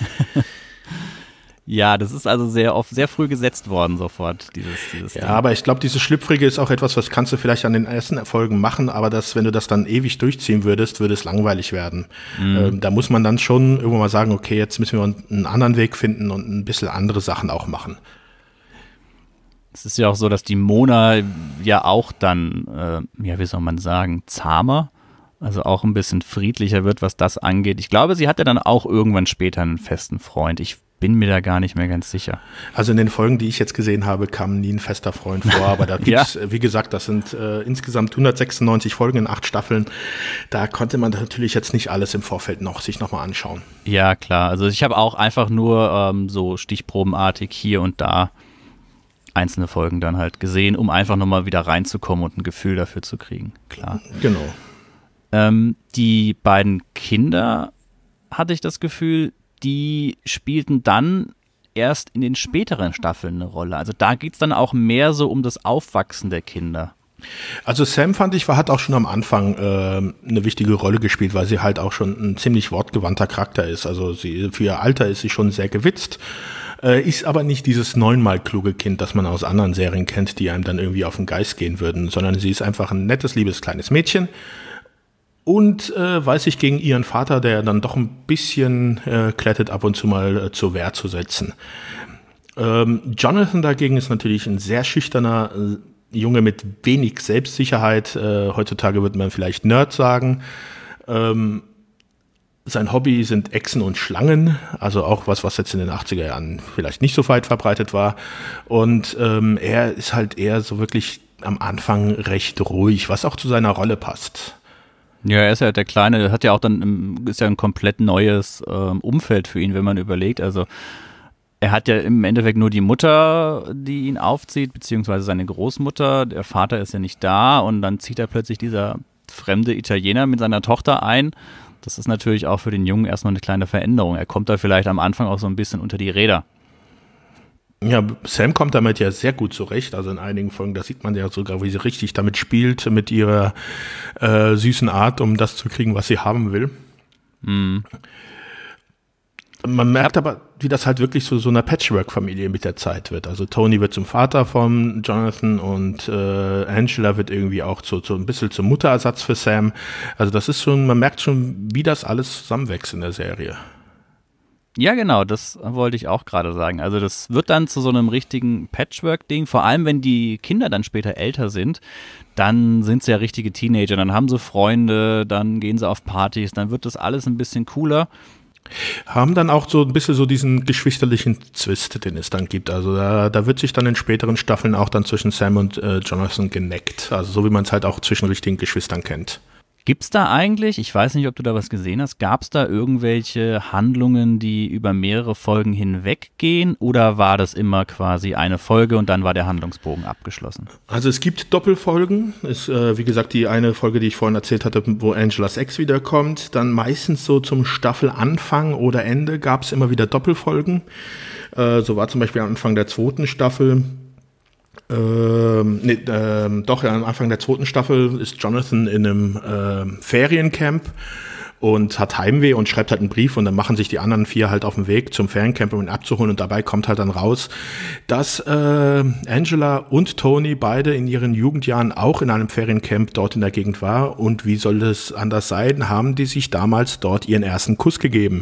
Ja, das ist also sehr oft, sehr früh gesetzt worden sofort, dieses, dieses Ja, Ding. aber ich glaube, dieses Schlüpfrige ist auch etwas, was kannst du vielleicht an den ersten Erfolgen machen, aber das, wenn du das dann ewig durchziehen würdest, würde es langweilig werden. Mhm. Ähm, da muss man dann schon irgendwann mal sagen, okay, jetzt müssen wir einen anderen Weg finden und ein bisschen andere Sachen auch machen. Es ist ja auch so, dass die Mona ja auch dann, äh, ja, wie soll man sagen, zahmer, also auch ein bisschen friedlicher wird, was das angeht. Ich glaube, sie hat ja dann auch irgendwann später einen festen Freund. Ich bin mir da gar nicht mehr ganz sicher. Also in den Folgen, die ich jetzt gesehen habe, kam nie ein fester Freund vor, aber da gibt's, ja. wie gesagt, das sind äh, insgesamt hundertsechsundneunzig Folgen in acht Staffeln. Da konnte man natürlich jetzt nicht alles im Vorfeld noch sich nochmal anschauen. Ja, klar. Also ich habe auch einfach nur ähm, so stichprobenartig hier und da einzelne Folgen dann halt gesehen, um einfach nochmal wieder reinzukommen und ein Gefühl dafür zu kriegen. Klar. Genau. Ähm, die beiden Kinder, hatte ich das Gefühl, die spielten dann erst in den späteren Staffeln eine Rolle. Also da geht es dann auch mehr so um das Aufwachsen der Kinder. Also Sam, fand ich, war, hat auch schon am Anfang äh, eine wichtige Rolle gespielt, weil sie halt auch schon ein ziemlich wortgewandter Charakter ist. Also sie, für ihr Alter ist sie schon sehr gewitzt, äh, ist aber nicht dieses neunmal kluge Kind, das man aus anderen Serien kennt, die einem dann irgendwie auf den Geist gehen würden, sondern sie ist einfach ein nettes, liebes kleines Mädchen und äh, weiß sich gegen ihren Vater, der dann doch ein bisschen äh, klettet, ab und zu mal äh, zur Wehr zu setzen. Ähm, Jonathan dagegen ist natürlich ein sehr schüchterner äh, Junge mit wenig Selbstsicherheit, äh, heutzutage würde man vielleicht Nerd sagen. Ähm, sein Hobby sind Echsen und Schlangen, also auch was, was jetzt in den achtziger Jahren vielleicht nicht so weit verbreitet war. Und ähm, er ist halt eher so wirklich am Anfang recht ruhig, was auch zu seiner Rolle passt. Ja, er ist ja der Kleine, hat ja auch dann, ist ja ein komplett neues ähm, Umfeld für ihn, wenn man überlegt, also er hat ja im Endeffekt nur die Mutter, die ihn aufzieht, beziehungsweise seine Großmutter. Der Vater ist ja nicht da und dann zieht er plötzlich dieser fremde Italiener mit seiner Tochter ein. Das ist natürlich auch für den Jungen erstmal eine kleine Veränderung. Er kommt da vielleicht am Anfang auch so ein bisschen unter die Räder. Ja, Sam kommt damit ja sehr gut zurecht. Also in einigen Folgen, da sieht man ja sogar, wie sie richtig damit spielt, mit ihrer äh, süßen Art, um das zu kriegen, was sie haben will. Mhm. Man merkt aber, wie das halt wirklich so so einer Patchwork-Familie mit der Zeit wird. Also Tony wird zum Vater von Jonathan und äh, Angela wird irgendwie auch so, so ein bisschen zum Mutterersatz für Sam. Also das ist schon, man merkt schon, wie das alles zusammenwächst in der Serie. Ja, genau, das wollte ich auch gerade sagen. Also das wird dann zu so einem richtigen Patchwork-Ding, vor allem wenn die Kinder dann später älter sind, dann sind sie ja richtige Teenager, dann haben sie Freunde, dann gehen sie auf Partys, dann wird das alles ein bisschen cooler. Haben dann auch so ein bisschen so diesen geschwisterlichen Zwist, den es dann gibt. Also da, da wird sich dann in späteren Staffeln auch dann zwischen Sam und äh, Jonathan geneckt. Also so wie man es halt auch zwischen richtigen Geschwistern kennt. Gibt's da eigentlich, ich weiß nicht, ob du da was gesehen hast, gab es da irgendwelche Handlungen, die über mehrere Folgen hinweg gehen oder war das immer quasi eine Folge und dann war der Handlungsbogen abgeschlossen? Also es gibt Doppelfolgen, ist äh, wie gesagt die eine Folge, die ich vorhin erzählt hatte, wo Angelas Ex wiederkommt, dann meistens so zum Staffelanfang oder Ende gab es immer wieder Doppelfolgen. Äh, so war zum Beispiel am Anfang der zweiten Staffel, Ähm, nee, ähm, doch, ja, am Anfang der zweiten Staffel ist Jonathan in einem äh, Feriencamp und hat Heimweh und schreibt halt einen Brief und dann machen sich die anderen vier halt auf den Weg zum Feriencamp, um ihn abzuholen und dabei kommt halt dann raus, dass äh, Angela und Tony beide in ihren Jugendjahren auch in einem Feriencamp dort in der Gegend war und wie soll es anders sein, haben die sich damals dort ihren ersten Kuss gegeben.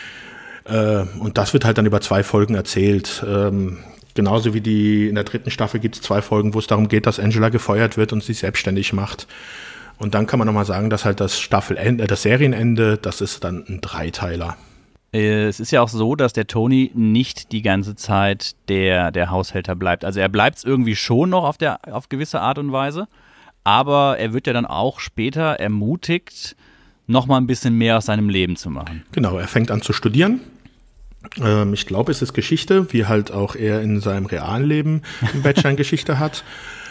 Äh, und das wird halt dann über zwei Folgen erzählt. Ähm, Genauso wie die in der dritten Staffel gibt es zwei Folgen, wo es darum geht, dass Angela gefeuert wird und sich selbstständig macht. Und dann kann man nochmal sagen, dass halt das Staffelende, das Serienende, das ist dann ein Dreiteiler. Es ist ja auch so, dass der Tony nicht die ganze Zeit der, der Haushälter bleibt. Also er bleibt es irgendwie schon noch auf, der, auf gewisse Art und Weise, aber er wird ja dann auch später ermutigt, nochmal ein bisschen mehr aus seinem Leben zu machen. Genau, er fängt an zu studieren. Ähm, ich glaube, es ist Geschichte, wie halt auch er in seinem realen Leben einen Bachelor in Geschichte hat.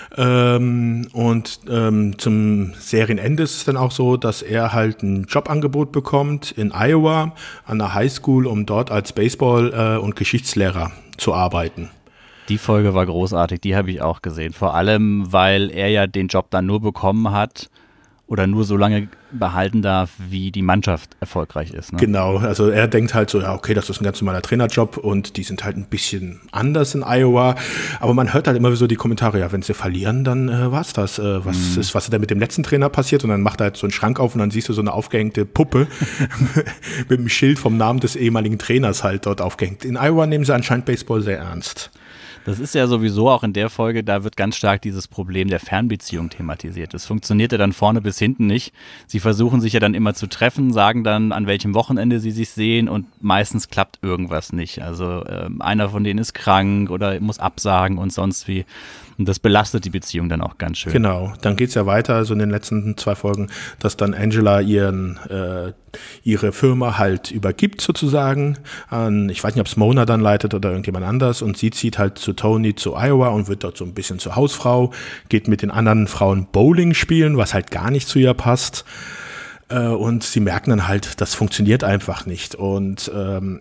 Ähm, und ähm, zum Serienende ist es dann auch so, dass er halt ein Jobangebot bekommt in Iowa an der Highschool, um dort als Baseball- äh, und Geschichtslehrer zu arbeiten. Die Folge war großartig, die habe ich auch gesehen. Vor allem, weil er ja den Job dann nur bekommen hat oder nur so lange behalten darf, wie die Mannschaft erfolgreich ist. Ne? Genau, also er denkt halt so, ja okay, das ist ein ganz normaler Trainerjob und die sind halt ein bisschen anders in Iowa, aber man hört halt immer so die Kommentare, ja, wenn sie verlieren, dann äh, war's das. Äh, was mhm. ist, was ist denn mit dem letzten Trainer passiert? Und dann macht er halt so einen Schrank auf und dann siehst du so eine aufgehängte Puppe mit dem Schild vom Namen des ehemaligen Trainers halt dort aufgehängt. In Iowa nehmen sie anscheinend Baseball sehr ernst. Das ist ja sowieso auch in der Folge, da wird ganz stark dieses Problem der Fernbeziehung thematisiert. Das funktioniert ja dann vorne bis hinten nicht. Sie versuchen sich ja dann immer zu treffen, sagen dann, an welchem Wochenende sie sich sehen und meistens klappt irgendwas nicht. Also ähm, einer von denen ist krank oder muss absagen und sonst wie. Und das belastet die Beziehung dann auch ganz schön. Genau, dann geht's ja weiter, also in den letzten zwei Folgen, dass dann Angela ihren äh, ihre Firma halt übergibt sozusagen an, ich weiß nicht, ob es Mona dann leitet oder irgendjemand anders und sie zieht halt zu Tony zu Iowa und wird dort so ein bisschen zur Hausfrau, geht mit den anderen Frauen Bowling spielen, was halt gar nicht zu ihr passt äh, und sie merken dann halt, das funktioniert einfach nicht und ähm,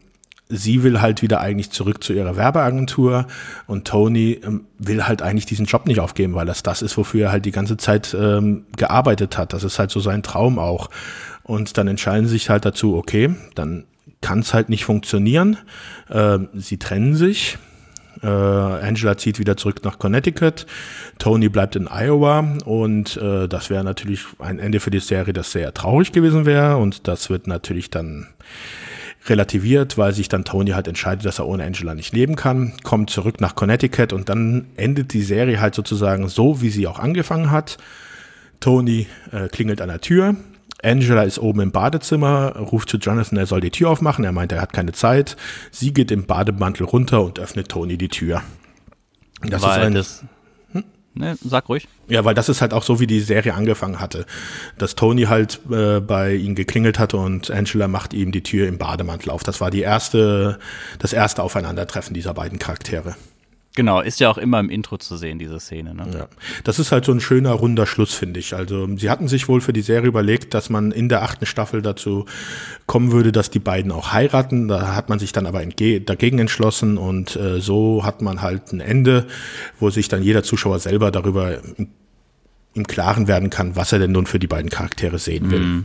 sie will halt wieder eigentlich zurück zu ihrer Werbeagentur und Tony ähm, will halt eigentlich diesen Job nicht aufgeben, weil das das ist, wofür er halt die ganze Zeit ähm, gearbeitet hat. Das ist halt so sein Traum auch. Und dann entscheiden sie sich halt dazu, okay, dann kann es halt nicht funktionieren. Ähm, sie trennen sich. Äh, Angela zieht wieder zurück nach Connecticut. Tony bleibt in Iowa und äh, das wäre natürlich ein Ende für die Serie, das sehr traurig gewesen wäre und das wird natürlich dann relativiert, weil sich dann Tony halt entscheidet, dass er ohne Angela nicht leben kann, kommt zurück nach Connecticut und dann endet die Serie halt sozusagen so, wie sie auch angefangen hat. Tony äh, klingelt an der Tür, Angela ist oben im Badezimmer, ruft zu Jonathan, er soll die Tür aufmachen, er meint, er hat keine Zeit. Sie geht im Bademantel runter und öffnet Tony die Tür. Das weil ist ein, das, hm? ne, sag ruhig. Ja, weil das ist halt auch so, wie die Serie angefangen hatte. Dass Tony halt äh, bei ihm geklingelt hatte und Angela macht ihm die Tür im Bademantel auf. Das war die erste, das erste Aufeinandertreffen dieser beiden Charaktere. Genau, ist ja auch immer im Intro zu sehen, diese Szene. Ne? Ja. Das ist halt so ein schöner, runder Schluss, finde ich. Also sie hatten sich wohl für die Serie überlegt, dass man in der achten Staffel dazu kommen würde, dass die beiden auch heiraten. Da hat man sich dann aber entge- dagegen entschlossen und äh, so hat man halt ein Ende, wo sich dann jeder Zuschauer selber darüber im, im Klaren werden kann, was er denn nun für die beiden Charaktere sehen will.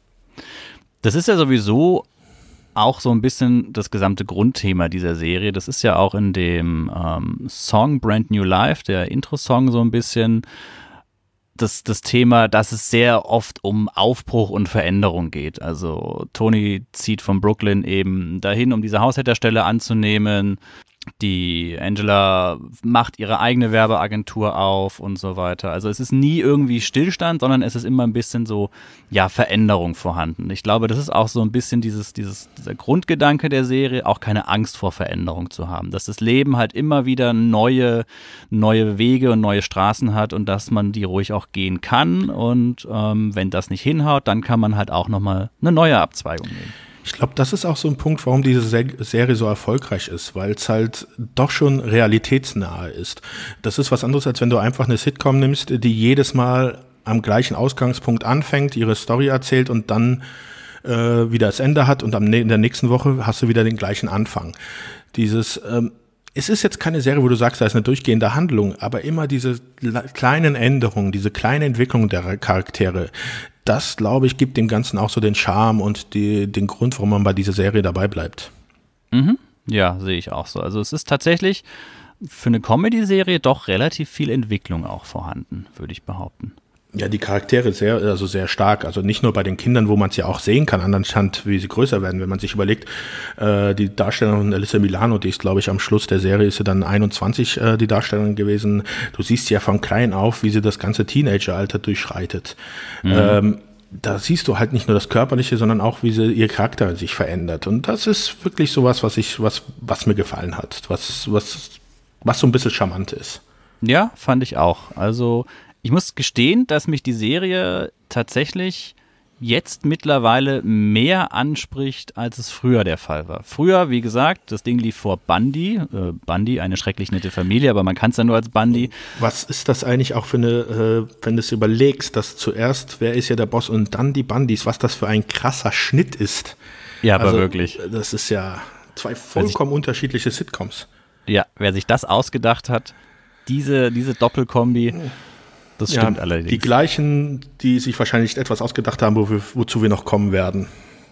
Das ist ja sowieso auch so ein bisschen das gesamte Grundthema dieser Serie. Das ist ja auch in dem ähm, Song Brand New Life, der Intro-Song, so ein bisschen das, das Thema, dass es sehr oft um Aufbruch und Veränderung geht. Also Tony zieht von Brooklyn eben dahin, um diese Haushälterstelle anzunehmen. Die Angela macht ihre eigene Werbeagentur auf und so weiter. Also es ist nie irgendwie Stillstand, sondern es ist immer ein bisschen so, ja, Veränderung vorhanden. Ich glaube, das ist auch so ein bisschen dieses, dieses, dieser Grundgedanke der Serie, auch keine Angst vor Veränderung zu haben. Dass das Leben halt immer wieder neue, neue Wege und neue Straßen hat und dass man die ruhig auch gehen kann. Und ähm, wenn das nicht hinhaut, dann kann man halt auch nochmal eine neue Abzweigung nehmen. Ich glaube, das ist auch so ein Punkt, warum diese Serie so erfolgreich ist, weil es halt doch schon realitätsnahe ist. Das ist was anderes, als wenn du einfach eine Sitcom nimmst, die jedes Mal am gleichen Ausgangspunkt anfängt, ihre Story erzählt und dann äh, wieder das Ende hat und am, in der nächsten Woche hast du wieder den gleichen Anfang. Dieses, ähm, es ist jetzt keine Serie, wo du sagst, da ist eine durchgehende Handlung, aber immer diese kleinen Änderungen, diese kleine Entwicklung der Charaktere, das, glaube ich, gibt dem Ganzen auch so den Charme und die, den Grund, warum man bei dieser Serie dabei bleibt. Mhm. Ja, sehe ich auch so. Also es ist tatsächlich für eine Comedy-Serie doch relativ viel Entwicklung auch vorhanden, würde ich behaupten. Ja, die Charaktere sehr, also sehr stark. Also nicht nur bei den Kindern, wo man es ja auch sehen kann, anhand, wie sie größer werden. Wenn man sich überlegt, äh, die Darstellerin Alyssa Milano, die ist, glaube ich, am Schluss der Serie ist sie dann einundzwanzig, äh, die Darstellerin gewesen. Du siehst ja von klein auf, wie sie das ganze Teenageralter durchschreitet. Mhm. Ähm, da siehst du halt nicht nur das Körperliche, sondern auch, wie sie, ihr Charakter sich verändert. Und das ist wirklich sowas, was ich, was, was mir gefallen hat. Was, was, was so ein bisschen charmant ist. Ja, fand ich auch. Also, ich muss gestehen, dass mich die Serie tatsächlich jetzt mittlerweile mehr anspricht, als es früher der Fall war. Früher, wie gesagt, das Ding lief vor Bundy. Äh, Bundy, eine schrecklich nette Familie, aber man kann es ja nur als Bundy. Was ist das eigentlich auch für eine, äh, wenn du es überlegst, dass zuerst, wer ist ja der Boss und dann die Bundys, was das für ein krasser Schnitt ist. Ja, aber also, wirklich. Das ist ja zwei vollkommen unterschiedliche Sitcoms. Ja, wer sich das ausgedacht hat, diese, diese Doppelkombi, das stimmt ja, allerdings. Die gleichen, die sich wahrscheinlich etwas ausgedacht haben, wo wir, wozu wir noch kommen werden.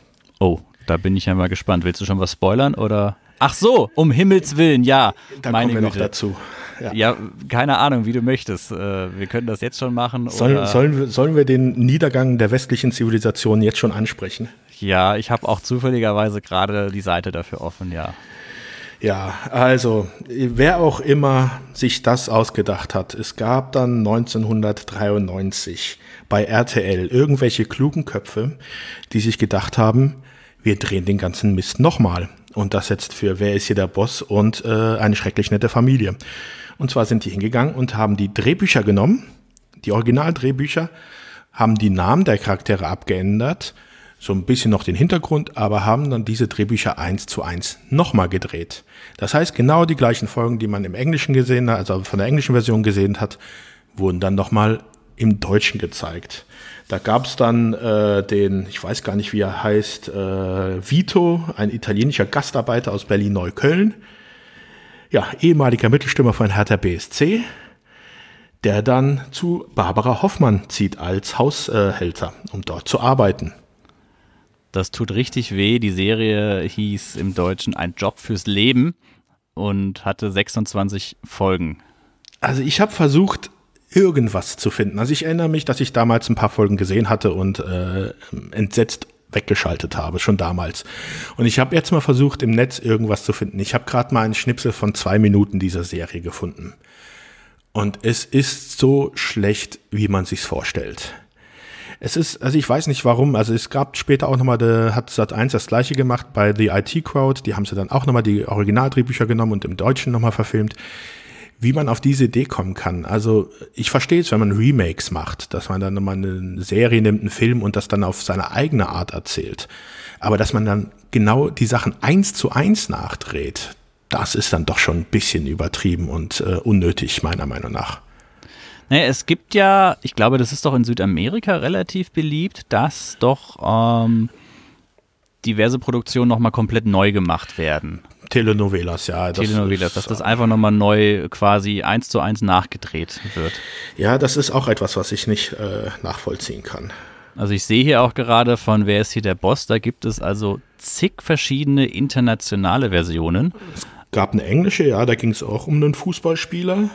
Oh, da bin ich ja mal gespannt. Willst du schon was spoilern oder? Ach so, um Himmels Willen, ja. Da meine kommen wir Güte. noch dazu. Ja. ja, keine Ahnung, wie du möchtest. Wir können das jetzt schon machen. Sollen, oder? Sollen, wir, sollen wir den Niedergang der westlichen Zivilisation jetzt schon ansprechen? Ja, ich habe auch zufälligerweise gerade die Seite dafür offen, ja. Ja, also, wer auch immer sich das ausgedacht hat, es gab dann neunzehnhundertdreiundneunzig bei R T L irgendwelche klugen Köpfe, die sich gedacht haben, wir drehen den ganzen Mist nochmal. Und das jetzt für Wer ist hier der Boss und äh, eine schrecklich nette Familie. Und zwar sind die hingegangen und haben die Drehbücher genommen, die Originaldrehbücher, haben die Namen der Charaktere abgeändert, so ein bisschen noch den Hintergrund, aber haben dann diese Drehbücher eins zu eins nochmal gedreht. Das heißt, genau die gleichen Folgen, die man im Englischen gesehen hat, also von der englischen Version gesehen hat, wurden dann nochmal im Deutschen gezeigt. Da gab es dann äh, den, ich weiß gar nicht, wie er heißt, äh, Vito, ein italienischer Gastarbeiter aus Berlin-Neukölln. Ja, ehemaliger Mittelstürmer von Hertha B S C, der dann zu Barbara Hoffmann zieht als Haushälter, um dort zu arbeiten. Das tut richtig weh. Die Serie hieß im Deutschen Ein Job fürs Leben und hatte sechsundzwanzig Folgen. Also ich habe versucht, irgendwas zu finden. Also ich erinnere mich, dass ich damals ein paar Folgen gesehen hatte und äh, entsetzt weggeschaltet habe, schon damals. Und ich habe jetzt mal versucht, im Netz irgendwas zu finden. Ich habe gerade mal einen Schnipsel von zwei Minuten dieser Serie gefunden. Und es ist so schlecht, wie man sich's vorstellt. Es ist, also ich weiß nicht warum, also es gab später auch nochmal, der hat Sat eins das gleiche gemacht bei The I T Crowd, die haben sie dann auch nochmal die Originaldrehbücher genommen und im Deutschen nochmal verfilmt. Wie man auf diese Idee kommen kann. Also ich verstehe es, wenn man Remakes macht, dass man dann nochmal eine Serie nimmt, einen Film und das dann auf seine eigene Art erzählt. Aber dass man dann genau die Sachen eins zu eins nachdreht, das ist dann doch schon ein bisschen übertrieben und äh, unnötig, meiner Meinung nach. Naja, es gibt ja, ich glaube, das ist doch in Südamerika relativ beliebt, dass doch ähm, diverse Produktionen nochmal komplett neu gemacht werden. Telenovelas, ja. Das Telenovelas, ist, dass das einfach nochmal neu quasi eins zu eins nachgedreht wird. Ja, das ist auch etwas, was ich nicht äh, nachvollziehen kann. Also ich sehe hier auch gerade von Wer ist hier der Boss, da gibt es also zig verschiedene internationale Versionen. Es gab eine englische, ja, da ging es auch um einen Fußballspieler,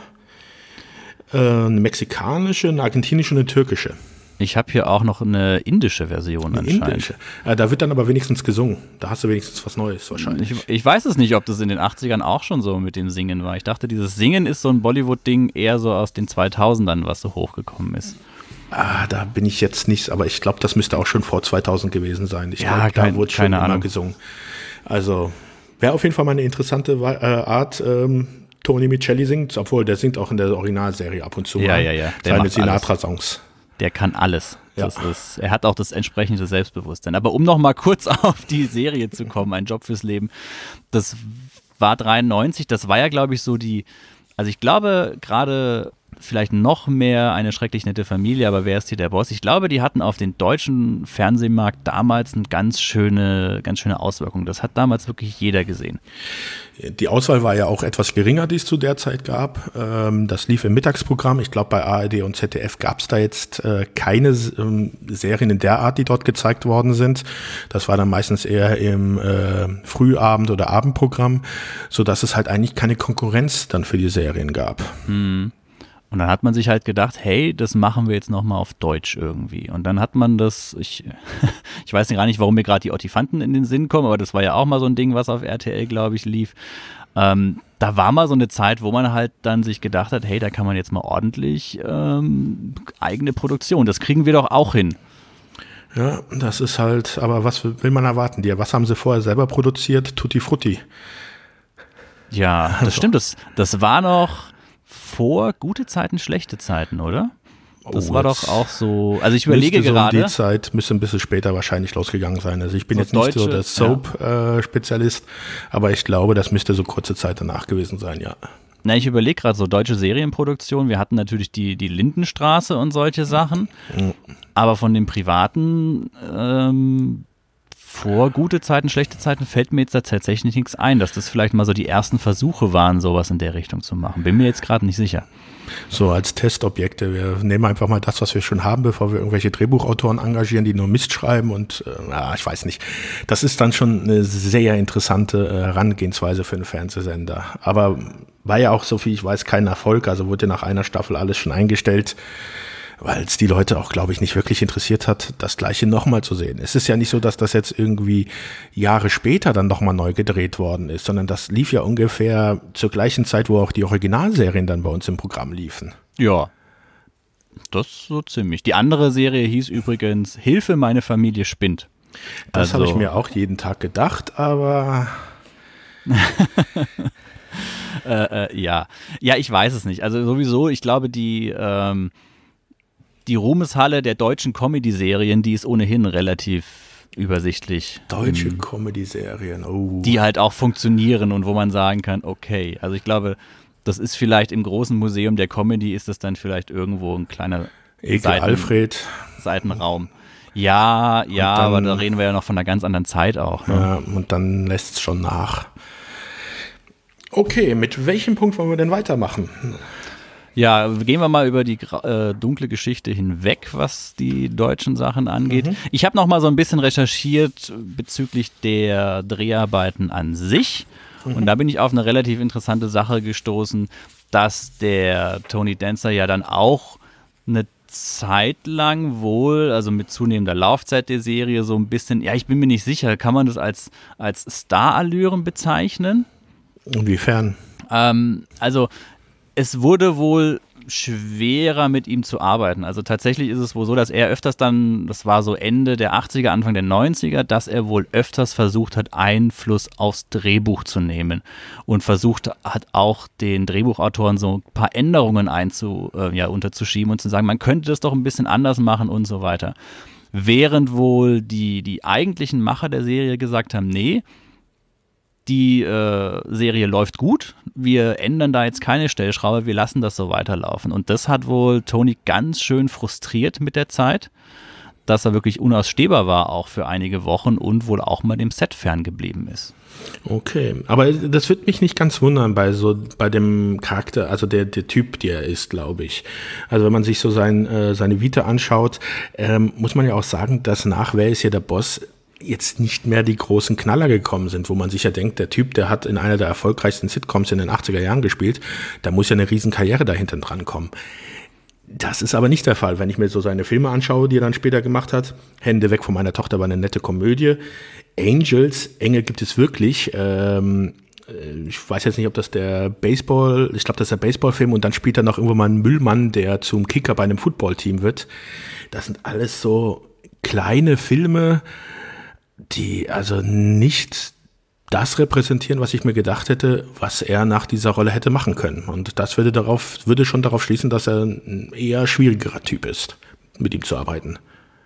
äh, eine mexikanische, eine argentinische und eine türkische. Ich habe hier auch noch eine indische Version eine anscheinend. Indische. Ja, da wird dann aber wenigstens gesungen. Da hast du wenigstens was Neues wahrscheinlich. Ich, ich weiß es nicht, ob das in den achtzigern auch schon so mit dem Singen war. Ich dachte, dieses Singen ist so ein Bollywood-Ding eher so aus den zweitausendern, was so hochgekommen ist. Ah, da bin ich jetzt nicht, aber ich glaube, das müsste auch schon vor zweitausend gewesen sein. Ich ja, glaube, kein, da wurde schon keine immer Ahnung. gesungen. Also wäre auf jeden Fall mal eine interessante äh, Art, ähm, Tony Micheli singt, obwohl der singt auch in der Originalserie ab und zu ja, mal ja, ja. Der seine macht Sinatra-Songs. Der kann alles. Ja. Das ist, er hat auch das entsprechende Selbstbewusstsein. Aber um noch mal kurz auf die Serie zu kommen, Ein Job fürs Leben, das war dreiundneunzig, das war ja, glaube ich, so die, also ich glaube gerade vielleicht noch mehr Eine schrecklich nette Familie, aber Wer ist hier der Boss? Ich glaube, die hatten auf den deutschen Fernsehmarkt damals eine ganz schöne, ganz schöne Auswirkung. Das hat damals wirklich jeder gesehen. Die Auswahl war ja auch etwas geringer, die es zu der Zeit gab. Das lief im Mittagsprogramm. Ich glaube, bei A R D und Z D F gab es da jetzt keine Serien in der Art, die dort gezeigt worden sind. Das war dann meistens eher im Frühabend- oder Abendprogramm, sodass es halt eigentlich keine Konkurrenz dann für die Serien gab. Hm. Und dann hat man sich halt gedacht, hey, das machen wir jetzt nochmal auf Deutsch irgendwie. Und dann hat man das, ich, ich weiß gar nicht, warum mir gerade die Ottifanten in den Sinn kommen, aber das war ja auch mal so ein Ding, was auf R T L, glaube ich, lief. Ähm, da war mal so eine Zeit, wo man halt dann sich gedacht hat, hey, da kann man jetzt mal ordentlich ähm, eigene Produktion, das kriegen wir doch auch hin. Ja, das ist halt, aber was will man erwarten? Die, was haben sie vorher selber produziert? Tutti Frutti. Ja, das also. stimmt, das, das war noch vor gute Zeiten, schlechte Zeiten, oder? Das oh, war doch auch so, also ich überlege so gerade. Um die Zeit müsste ein bisschen später wahrscheinlich losgegangen sein. Also ich bin so jetzt nicht deutsche, so der Soap-Spezialist, ja. äh, aber ich glaube, das müsste so kurze Zeit danach gewesen sein, ja. Na, ich überlege gerade so deutsche Serienproduktion. Wir hatten natürlich die, die Lindenstraße und solche Sachen, mhm. aber von den privaten ähm, vor gute Zeiten, schlechte Zeiten fällt mir jetzt da tatsächlich nichts ein, dass das vielleicht mal so die ersten Versuche waren, sowas in der Richtung zu machen. Bin mir jetzt gerade nicht sicher. So als Testobjekte. Wir nehmen einfach mal das, was wir schon haben, bevor wir irgendwelche Drehbuchautoren engagieren, die nur Mist schreiben und äh, ja, ich weiß nicht. Das ist dann schon eine sehr interessante äh, Herangehensweise für einen Fernsehsender. Aber war ja auch, so viel ich weiß, kein Erfolg. Also wurde nach einer Staffel alles schon eingestellt, weil es die Leute auch, glaube ich, nicht wirklich interessiert hat, das Gleiche nochmal zu sehen. Es ist ja nicht so, dass das jetzt irgendwie Jahre später dann nochmal neu gedreht worden ist, sondern das lief ja ungefähr zur gleichen Zeit, wo auch die Originalserien dann bei uns im Programm liefen. Ja, das so ziemlich. Die andere Serie hieß übrigens Hilfe, meine Familie spinnt. Das also, habe ich mir auch jeden Tag gedacht, aber... äh, äh, ja. ja, ich weiß es nicht. Also sowieso, ich glaube, die... Ähm, Die Ruhmeshalle der deutschen Comedy-Serien, die ist ohnehin relativ übersichtlich. Deutsche ähm, Comedy-Serien, oh. Die halt auch funktionieren und wo man sagen kann, okay, also ich glaube, das ist vielleicht im großen Museum der Comedy ist das dann vielleicht irgendwo ein kleiner Ekel Seiten, Alfred. Seitenraum. Ja, ja, dann, aber da reden wir ja noch von einer ganz anderen Zeit auch. Ne? Ja, und dann lässt es schon nach. Okay, mit welchem Punkt wollen wir denn weitermachen? Ja, gehen wir mal über die äh, dunkle Geschichte hinweg, was die deutschen Sachen angeht. Mhm. Ich habe noch mal so ein bisschen recherchiert bezüglich der Dreharbeiten an sich. Mhm. Und da bin ich auf eine relativ interessante Sache gestoßen, dass der Tony Danza ja dann auch eine Zeit lang wohl, also mit zunehmender Laufzeit der Serie, so ein bisschen, ja, ich bin mir nicht sicher, kann man das als, als Star-Allüren bezeichnen? Inwiefern? Ähm, also es wurde wohl schwerer mit ihm zu arbeiten. Also tatsächlich ist es wohl so, dass er öfters dann, das war so Ende der achtziger, Anfang der neunziger, dass er wohl öfters versucht hat, Einfluss aufs Drehbuch zu nehmen und versucht hat auch den Drehbuchautoren so ein paar Änderungen einzu, äh, ja, unterzuschieben und zu sagen, man könnte das doch ein bisschen anders machen und so weiter. Während wohl die, die eigentlichen Macher der Serie gesagt haben, nee, die äh, Serie läuft gut, wir ändern da jetzt keine Stellschraube, wir lassen das so weiterlaufen. Und das hat wohl Tony ganz schön frustriert mit der Zeit, dass er wirklich unausstehbar war auch für einige Wochen und wohl auch mal dem Set ferngeblieben ist. Okay, aber das wird mich nicht ganz wundern bei so bei dem Charakter, also der der Typ, der er ist, glaube ich. Also wenn man sich so sein äh, seine Vita anschaut, ähm, muss man ja auch sagen, dass nach Wer ist hier der Boss jetzt nicht mehr die großen Knaller gekommen sind, wo man sich ja denkt, der Typ, der hat in einer der erfolgreichsten Sitcoms in den achtziger Jahren gespielt, da muss ja eine riesen Karriere dahinter dran kommen. Das ist aber nicht der Fall, wenn ich mir so seine Filme anschaue, die er dann später gemacht hat. Hände weg von meiner Tochter war eine nette Komödie. Angels, Engel gibt es wirklich. Ähm, ich weiß jetzt nicht, ob das der Baseball, ich glaube, das ist der Baseballfilm und dann spielt er noch irgendwo mal einen Müllmann, der zum Kicker bei einem Footballteam wird. Das sind alles so kleine Filme, die also nicht das repräsentieren, was ich mir gedacht hätte, was er nach dieser Rolle hätte machen können. Und das würde darauf, würde schon darauf schließen, dass er ein eher schwierigerer Typ ist, mit ihm zu arbeiten.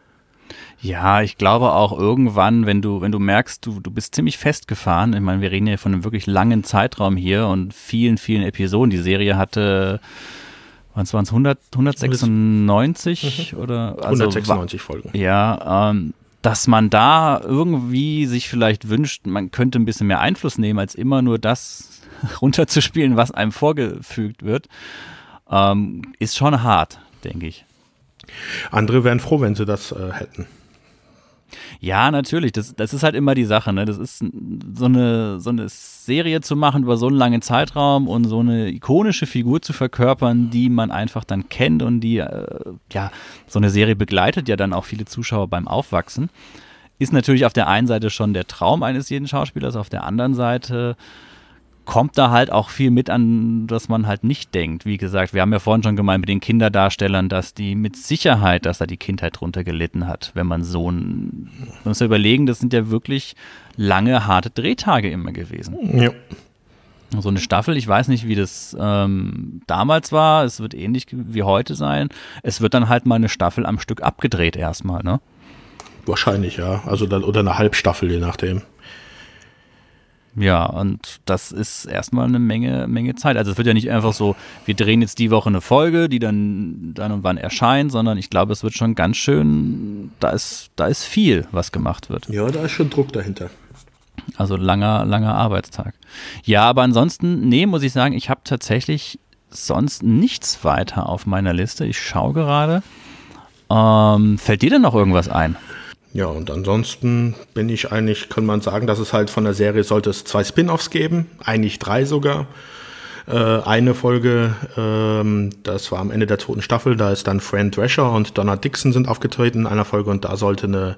Ja, ich glaube auch irgendwann, wenn du, wenn du merkst, du, du bist ziemlich festgefahren, ich meine, wir reden ja von einem wirklich langen Zeitraum hier und vielen, vielen Episoden. Die Serie hatte, was waren es, hundert, hundertsechsundneunzig mhm. oder? Also, hundertsechsundneunzig Folgen. Ja, ähm, dass man da irgendwie sich vielleicht wünscht, man könnte ein bisschen mehr Einfluss nehmen, als immer nur das runterzuspielen, was einem vorgefügt wird, ähm, ist schon hart, denke ich. Andere wären froh, wenn sie das äh, hätten. Ja, natürlich. Das, das ist halt immer die Sache, ne? Das ist so eine, so eine Serie zu machen über so einen langen Zeitraum und so eine ikonische Figur zu verkörpern, die man einfach dann kennt und die, äh, ja, so eine Serie begleitet ja dann auch viele Zuschauer beim Aufwachsen. Ist natürlich auf der einen Seite schon der Traum eines jeden Schauspielers, auf der anderen Seite kommt da halt auch viel mit an, dass man halt nicht denkt. Wie gesagt, wir haben ja vorhin schon gemeint mit den Kinderdarstellern, dass die mit Sicherheit, dass da die Kindheit drunter gelitten hat, wenn man so ein, man muss ja überlegen, das sind ja wirklich lange, harte Drehtage immer gewesen. Ja. So eine Staffel, ich weiß nicht, wie das ähm, damals war, es wird ähnlich wie heute sein. Es wird dann halt mal eine Staffel am Stück abgedreht erstmal, ne? Wahrscheinlich, ja. Also dann, oder eine Halbstaffel, je nachdem. Ja, und das ist erstmal eine Menge, Menge Zeit. Also es wird ja nicht einfach so, wir drehen jetzt die Woche eine Folge, die dann, dann und wann erscheint, sondern ich glaube, es wird schon ganz schön, da ist, da ist viel, was gemacht wird. Ja, da ist schon Druck dahinter. Also langer, langer Arbeitstag. Ja, aber ansonsten, nee, muss ich sagen, ich habe tatsächlich sonst nichts weiter auf meiner Liste. Ich schaue gerade. Ähm, fällt dir denn noch irgendwas ein? Ja, und ansonsten bin ich eigentlich, kann man sagen, dass es halt von der Serie sollte es zwei Spin-Offs geben, eigentlich drei sogar. Äh, eine Folge, ähm, das war am Ende der zweiten Staffel, da ist dann Fran Drescher und Donna Dixon sind aufgetreten in einer Folge und da sollte eine,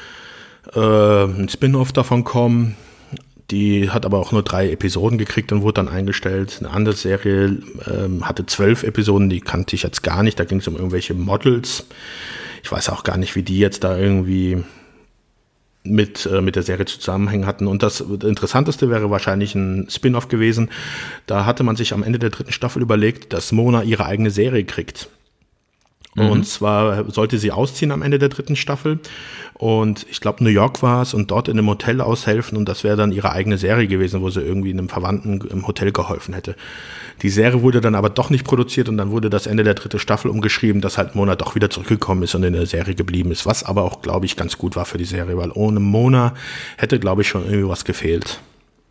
äh, ein Spin-Off davon kommen. Die hat aber auch nur drei Episoden gekriegt und wurde dann eingestellt. Eine andere Serie ähm, hatte zwölf Episoden, die kannte ich jetzt gar nicht, da ging es um irgendwelche Models. Ich weiß auch gar nicht, wie die jetzt da irgendwie mit, äh, mit der Serie zusammenhängen hatten. Und das Interessanteste wäre wahrscheinlich ein Spin-Off gewesen. Da hatte man sich am Ende der dritten Staffel überlegt, dass Mona ihre eigene Serie kriegt. Mhm. Und zwar sollte sie ausziehen am Ende der dritten Staffel. Und ich glaube, New York war es und dort in einem Hotel aushelfen. Und das wäre dann ihre eigene Serie gewesen, wo sie irgendwie einem Verwandten im Hotel geholfen hätte. Die Serie wurde dann aber doch nicht produziert und dann wurde das Ende der dritten Staffel umgeschrieben, dass halt Mona doch wieder zurückgekommen ist und in der Serie geblieben ist. Was aber auch, glaube ich, ganz gut war für die Serie, weil ohne Mona hätte, glaube ich, schon irgendwie was gefehlt.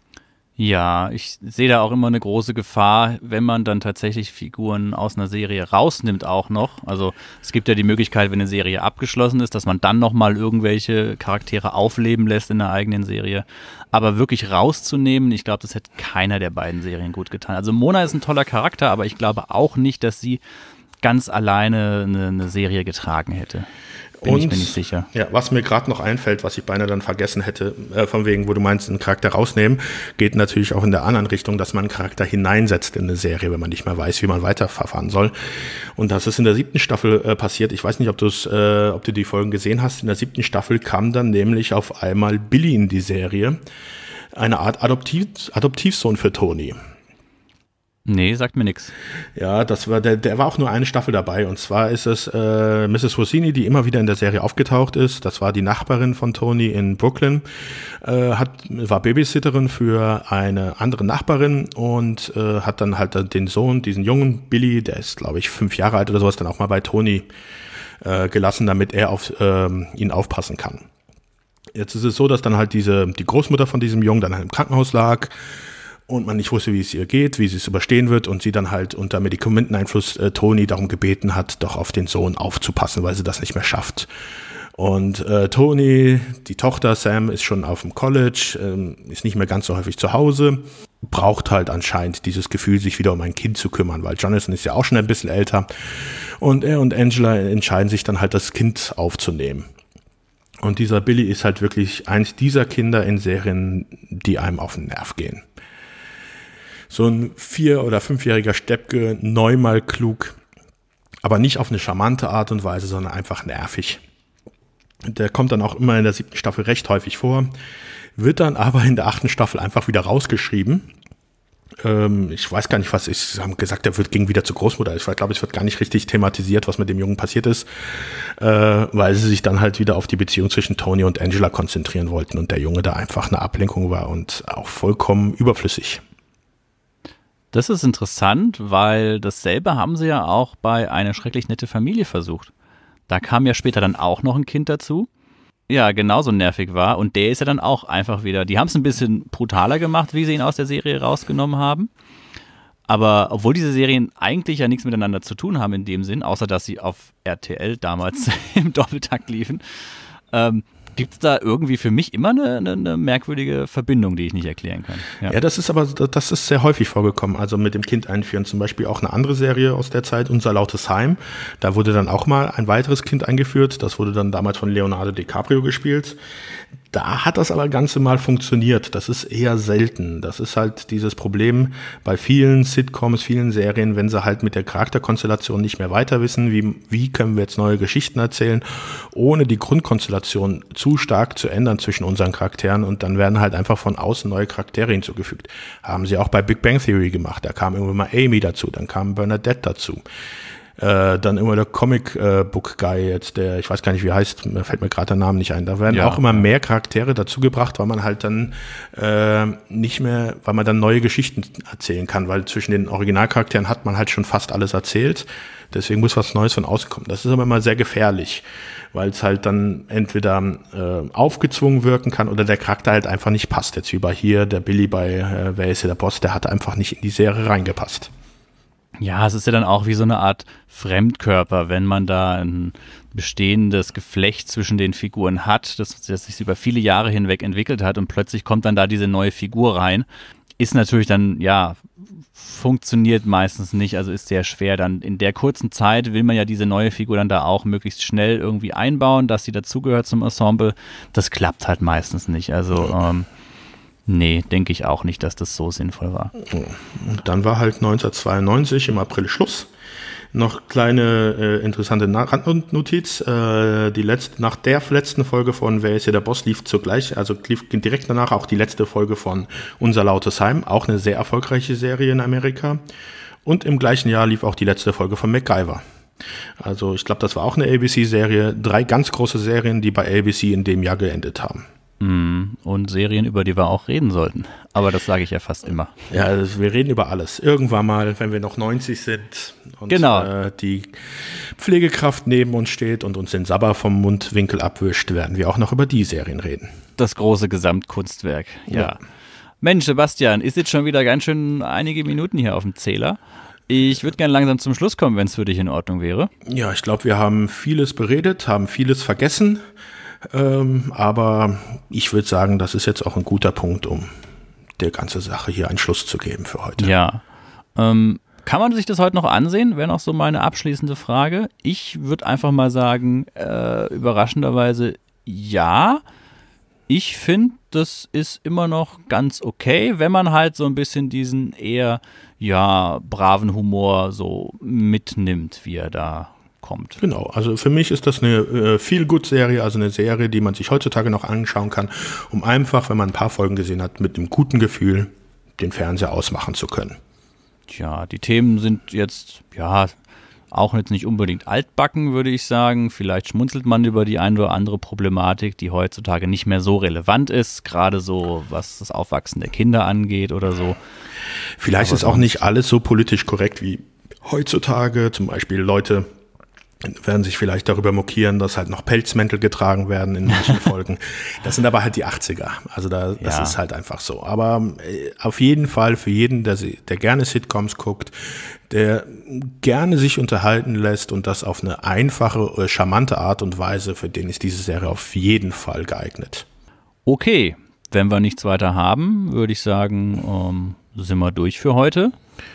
Ja, ich sehe da auch immer eine große Gefahr, wenn man dann tatsächlich Figuren aus einer Serie rausnimmt auch noch. Also es gibt ja die Möglichkeit, wenn eine Serie abgeschlossen ist, dass man dann nochmal irgendwelche Charaktere aufleben lässt in der eigenen Serie. Aber wirklich rauszunehmen, ich glaube, das hätte keiner der beiden Serien gut getan. Also Mona ist ein toller Charakter, aber ich glaube auch nicht, dass sie ganz alleine eine, eine Serie getragen hätte. Bin und, ich mir nicht sicher. Ja, was mir gerade noch einfällt, was ich beinahe dann vergessen hätte, äh, von wegen, wo du meinst, einen Charakter rausnehmen, geht natürlich auch in der anderen Richtung, dass man einen Charakter hineinsetzt in eine Serie, wenn man nicht mehr weiß, wie man weiterverfahren soll. Und das ist in der siebten Staffel äh, passiert. Ich weiß nicht, ob, du's, äh, ob du die Folgen gesehen hast. In der siebten Staffel kam dann nämlich auf einmal Billy in die Serie. Eine Art Adoptiv- Adoptivsohn für Tony. Nee, sagt mir nix. Ja, das war der, der war auch nur eine Staffel dabei. Und zwar ist es äh, Misses Rossini, die immer wieder in der Serie aufgetaucht ist. Das war die Nachbarin von Tony in Brooklyn. Äh, hat, war Babysitterin für eine andere Nachbarin und äh, hat dann halt den Sohn, diesen jungen Billy, der ist, glaube ich, fünf Jahre alt oder sowas, dann auch mal bei Tony äh, gelassen, damit er auf äh, ihn aufpassen kann. Jetzt ist es so, dass dann halt diese die Großmutter von diesem Jungen dann halt im Krankenhaus lag und man nicht wusste, wie es ihr geht, wie sie es überstehen wird und sie dann halt unter Medikamenteneinfluss äh, Tony darum gebeten hat, doch auf den Sohn aufzupassen, weil sie das nicht mehr schafft. Und äh, Tony, die Tochter Sam, ist schon auf dem College, ähm, ist nicht mehr ganz so häufig zu Hause, braucht halt anscheinend dieses Gefühl, sich wieder um ein Kind zu kümmern, weil Jonathan ist ja auch schon ein bisschen älter und er und Angela entscheiden sich dann halt, das Kind aufzunehmen. Und dieser Billy ist halt wirklich eins dieser Kinder in Serien, die einem auf den Nerv gehen. So ein vier- oder fünfjähriger Steppke, neunmal klug, aber nicht auf eine charmante Art und Weise, sondern einfach nervig. Der kommt dann auch immer in der siebten Staffel recht häufig vor, wird dann aber in der achten Staffel einfach wieder rausgeschrieben. Ähm, ich weiß gar nicht, was ist. Sie haben gesagt, er wird, ging wieder zur Großmutter. Ich glaube, es wird gar nicht richtig thematisiert, was mit dem Jungen passiert ist, äh, weil sie sich dann halt wieder auf die Beziehung zwischen Tony und Angela konzentrieren wollten und der Junge da einfach eine Ablenkung war und auch vollkommen überflüssig. Das ist interessant, weil dasselbe haben sie ja auch bei Eine schrecklich nette Familie versucht. Da kam ja später dann auch noch ein Kind dazu, ja, genauso nervig war und der ist ja dann auch einfach wieder, die haben es ein bisschen brutaler gemacht, wie sie ihn aus der Serie rausgenommen haben, aber obwohl diese Serien eigentlich ja nichts miteinander zu tun haben in dem Sinn, außer dass sie auf R T L damals im Doppeltakt liefen, ähm, gibt es da irgendwie für mich immer eine, eine, eine merkwürdige Verbindung, die ich nicht erklären kann. Ja. ja, das ist aber, das ist sehr häufig vorgekommen. Also mit dem Kind einführen, zum Beispiel auch eine andere Serie aus der Zeit, Unser lautes Heim. Da wurde dann auch mal ein weiteres Kind eingeführt. Das wurde dann damals von Leonardo DiCaprio gespielt. Da hat das aber Ganze mal funktioniert. Das ist eher selten. Das ist halt dieses Problem bei vielen Sitcoms, vielen Serien, wenn sie halt mit der Charakterkonstellation nicht mehr weiter wissen, wie, wie können wir jetzt neue Geschichten erzählen, ohne die Grundkonstellation zu stark zu ändern zwischen unseren Charakteren und dann werden halt einfach von außen neue Charaktere hinzugefügt. Haben sie auch bei Big Bang Theory gemacht. Da kam irgendwann mal Amy dazu, dann kam Bernadette dazu. Äh, dann immer der Comic-Book-Guy jetzt, der, ich weiß gar nicht, wie heißt, mir fällt mir gerade der Name nicht ein. Da werden ja auch immer mehr Charaktere dazugebracht, weil man halt dann äh, nicht mehr, weil man dann neue Geschichten erzählen kann, weil zwischen den Originalcharakteren hat man halt schon fast alles erzählt. Deswegen muss was Neues von außen kommen. Das ist aber immer sehr gefährlich, weil es halt dann entweder äh, aufgezwungen wirken kann oder der Charakter halt einfach nicht passt. Jetzt wie bei hier, der Billy bei äh, Wer ist hier der Boss, der hat einfach nicht in die Serie reingepasst. Ja, es ist ja dann auch wie so eine Art Fremdkörper, wenn man da ein bestehendes Geflecht zwischen den Figuren hat, das, das sich über viele Jahre hinweg entwickelt hat und plötzlich kommt dann da diese neue Figur rein, ist natürlich dann, ja, funktioniert meistens nicht, also ist sehr schwer. Dann in der kurzen Zeit will man ja diese neue Figur dann da auch möglichst schnell irgendwie einbauen, dass sie dazugehört zum Ensemble. Das klappt halt meistens nicht, also ähm, nee, denke ich auch nicht, dass das so sinnvoll war. Und dann war halt neunzehnhundertzweiundneunzig im April Schluss. Noch kleine äh, interessante Randnotiz. Äh, die letzte, nach der letzten Folge von Wer ist hier der Boss lief zugleich, also lief direkt danach auch die letzte Folge von Unser lautes Heim, auch eine sehr erfolgreiche Serie in Amerika. Und im gleichen Jahr lief auch die letzte Folge von MacGyver. Also ich glaube, das war auch eine A B C-Serie. Drei ganz große Serien, die bei A B C in dem Jahr geendet haben. Und Serien, über die wir auch reden sollten. Aber das sage ich ja fast immer. Ja, also wir reden über alles. Irgendwann mal, wenn wir noch neunzig sind und genau. äh, die Pflegekraft neben uns steht und uns den Sabber vom Mundwinkel abwischt, werden wir auch noch über die Serien reden. Das große Gesamtkunstwerk, ja. ja. Mensch, Sebastian, ist jetzt schon wieder ganz schön einige Minuten hier auf dem Zähler. Ich würde gerne langsam zum Schluss kommen, wenn es für dich in Ordnung wäre. Ja, ich glaube, wir haben vieles beredet, haben vieles vergessen. Ähm, aber ich würde sagen, das ist jetzt auch ein guter Punkt, um der ganze Sache hier einen Schluss zu geben für heute. Ja. Ähm, kann man sich das heute noch ansehen? Wäre noch so meine abschließende Frage. Ich würde einfach mal sagen, äh, überraschenderweise ja. Ich finde, das ist immer noch ganz okay, wenn man halt so ein bisschen diesen eher, ja, braven Humor so mitnimmt, wie er da kommt. Genau, also für mich ist das eine äh, Feel-Good-Serie, also eine Serie, die man sich heutzutage noch anschauen kann, um einfach, wenn man ein paar Folgen gesehen hat, mit einem guten Gefühl den Fernseher ausmachen zu können. Tja, die Themen sind jetzt, ja, auch jetzt nicht unbedingt altbacken, würde ich sagen. Vielleicht schmunzelt man über die eine oder andere Problematik, die heutzutage nicht mehr so relevant ist, gerade so, was das Aufwachsen der Kinder angeht oder so. Vielleicht Aber ist auch nicht alles so politisch korrekt wie heutzutage, zum Beispiel Leute werden sich vielleicht darüber mokieren, dass halt noch Pelzmäntel getragen werden in manchen Folgen. Das sind aber halt die achtziger. Also da, das ja. ist halt einfach so. Aber äh, auf jeden Fall für jeden, der, der gerne Sitcoms guckt, der gerne sich unterhalten lässt und das auf eine einfache, charmante Art und Weise, für den ist diese Serie auf jeden Fall geeignet. Okay, wenn wir nichts weiter haben, würde ich sagen, ähm, sind wir durch für heute.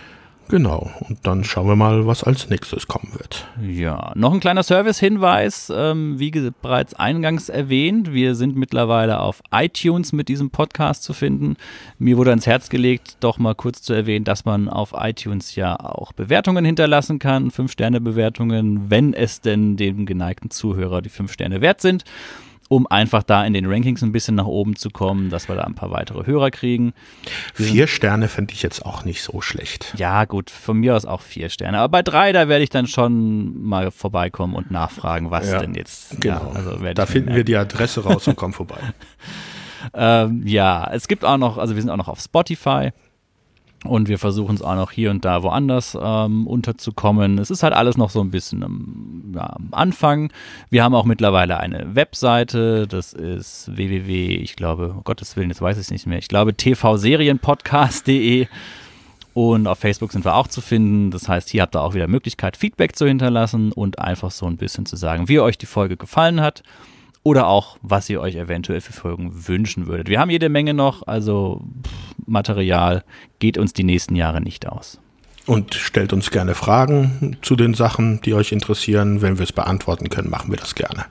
Genau, und dann schauen wir mal, was als nächstes kommen wird. Ja, noch ein kleiner Service-Hinweis, ähm, wie bereits eingangs erwähnt, wir sind mittlerweile auf iTunes mit diesem Podcast zu finden. Mir wurde ans Herz gelegt, doch mal kurz zu erwähnen, dass man auf iTunes ja auch Bewertungen hinterlassen kann, fünf Sterne Bewertungen, wenn es denn dem geneigten Zuhörer die fünf Sterne wert sind, um einfach da in den Rankings ein bisschen nach oben zu kommen, dass wir da ein paar weitere Hörer kriegen. Vier Sterne fände ich jetzt auch nicht so schlecht. Ja gut, von mir aus auch vier Sterne. Aber bei drei, da werde ich dann schon mal vorbeikommen und nachfragen, was ja, denn jetzt. Genau, ja, also da finden wir die Adresse raus und kommen vorbei. ähm, ja, es gibt auch noch, also wir sind auch noch auf Spotify. Und wir versuchen es auch noch hier und da woanders ähm, unterzukommen. Es ist halt alles noch so ein bisschen am, ja, am Anfang. Wir haben auch mittlerweile eine Webseite. Das ist w w w, ich glaube, um Gottes Willen, jetzt weiß ich es nicht mehr. Ich glaube, t v serienpodcast punkt d e. Und auf Facebook sind wir auch zu finden. Das heißt, hier habt ihr auch wieder Möglichkeit, Feedback zu hinterlassen und einfach so ein bisschen zu sagen, wie euch die Folge gefallen hat. Oder auch, was ihr euch eventuell für Folgen wünschen würdet. Wir haben jede Menge noch, also Material geht uns die nächsten Jahre nicht aus. Und stellt uns gerne Fragen zu den Sachen, die euch interessieren. Wenn wir es beantworten können, machen wir das gerne.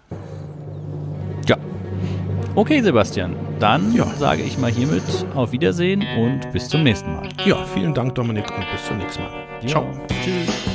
Ja. Okay, Sebastian. Dann ja. sage ich mal hiermit auf Wiedersehen und bis zum nächsten Mal. Ja, vielen Dank, Dominik, und bis zum nächsten Mal. Ja. Ciao. Tschüss.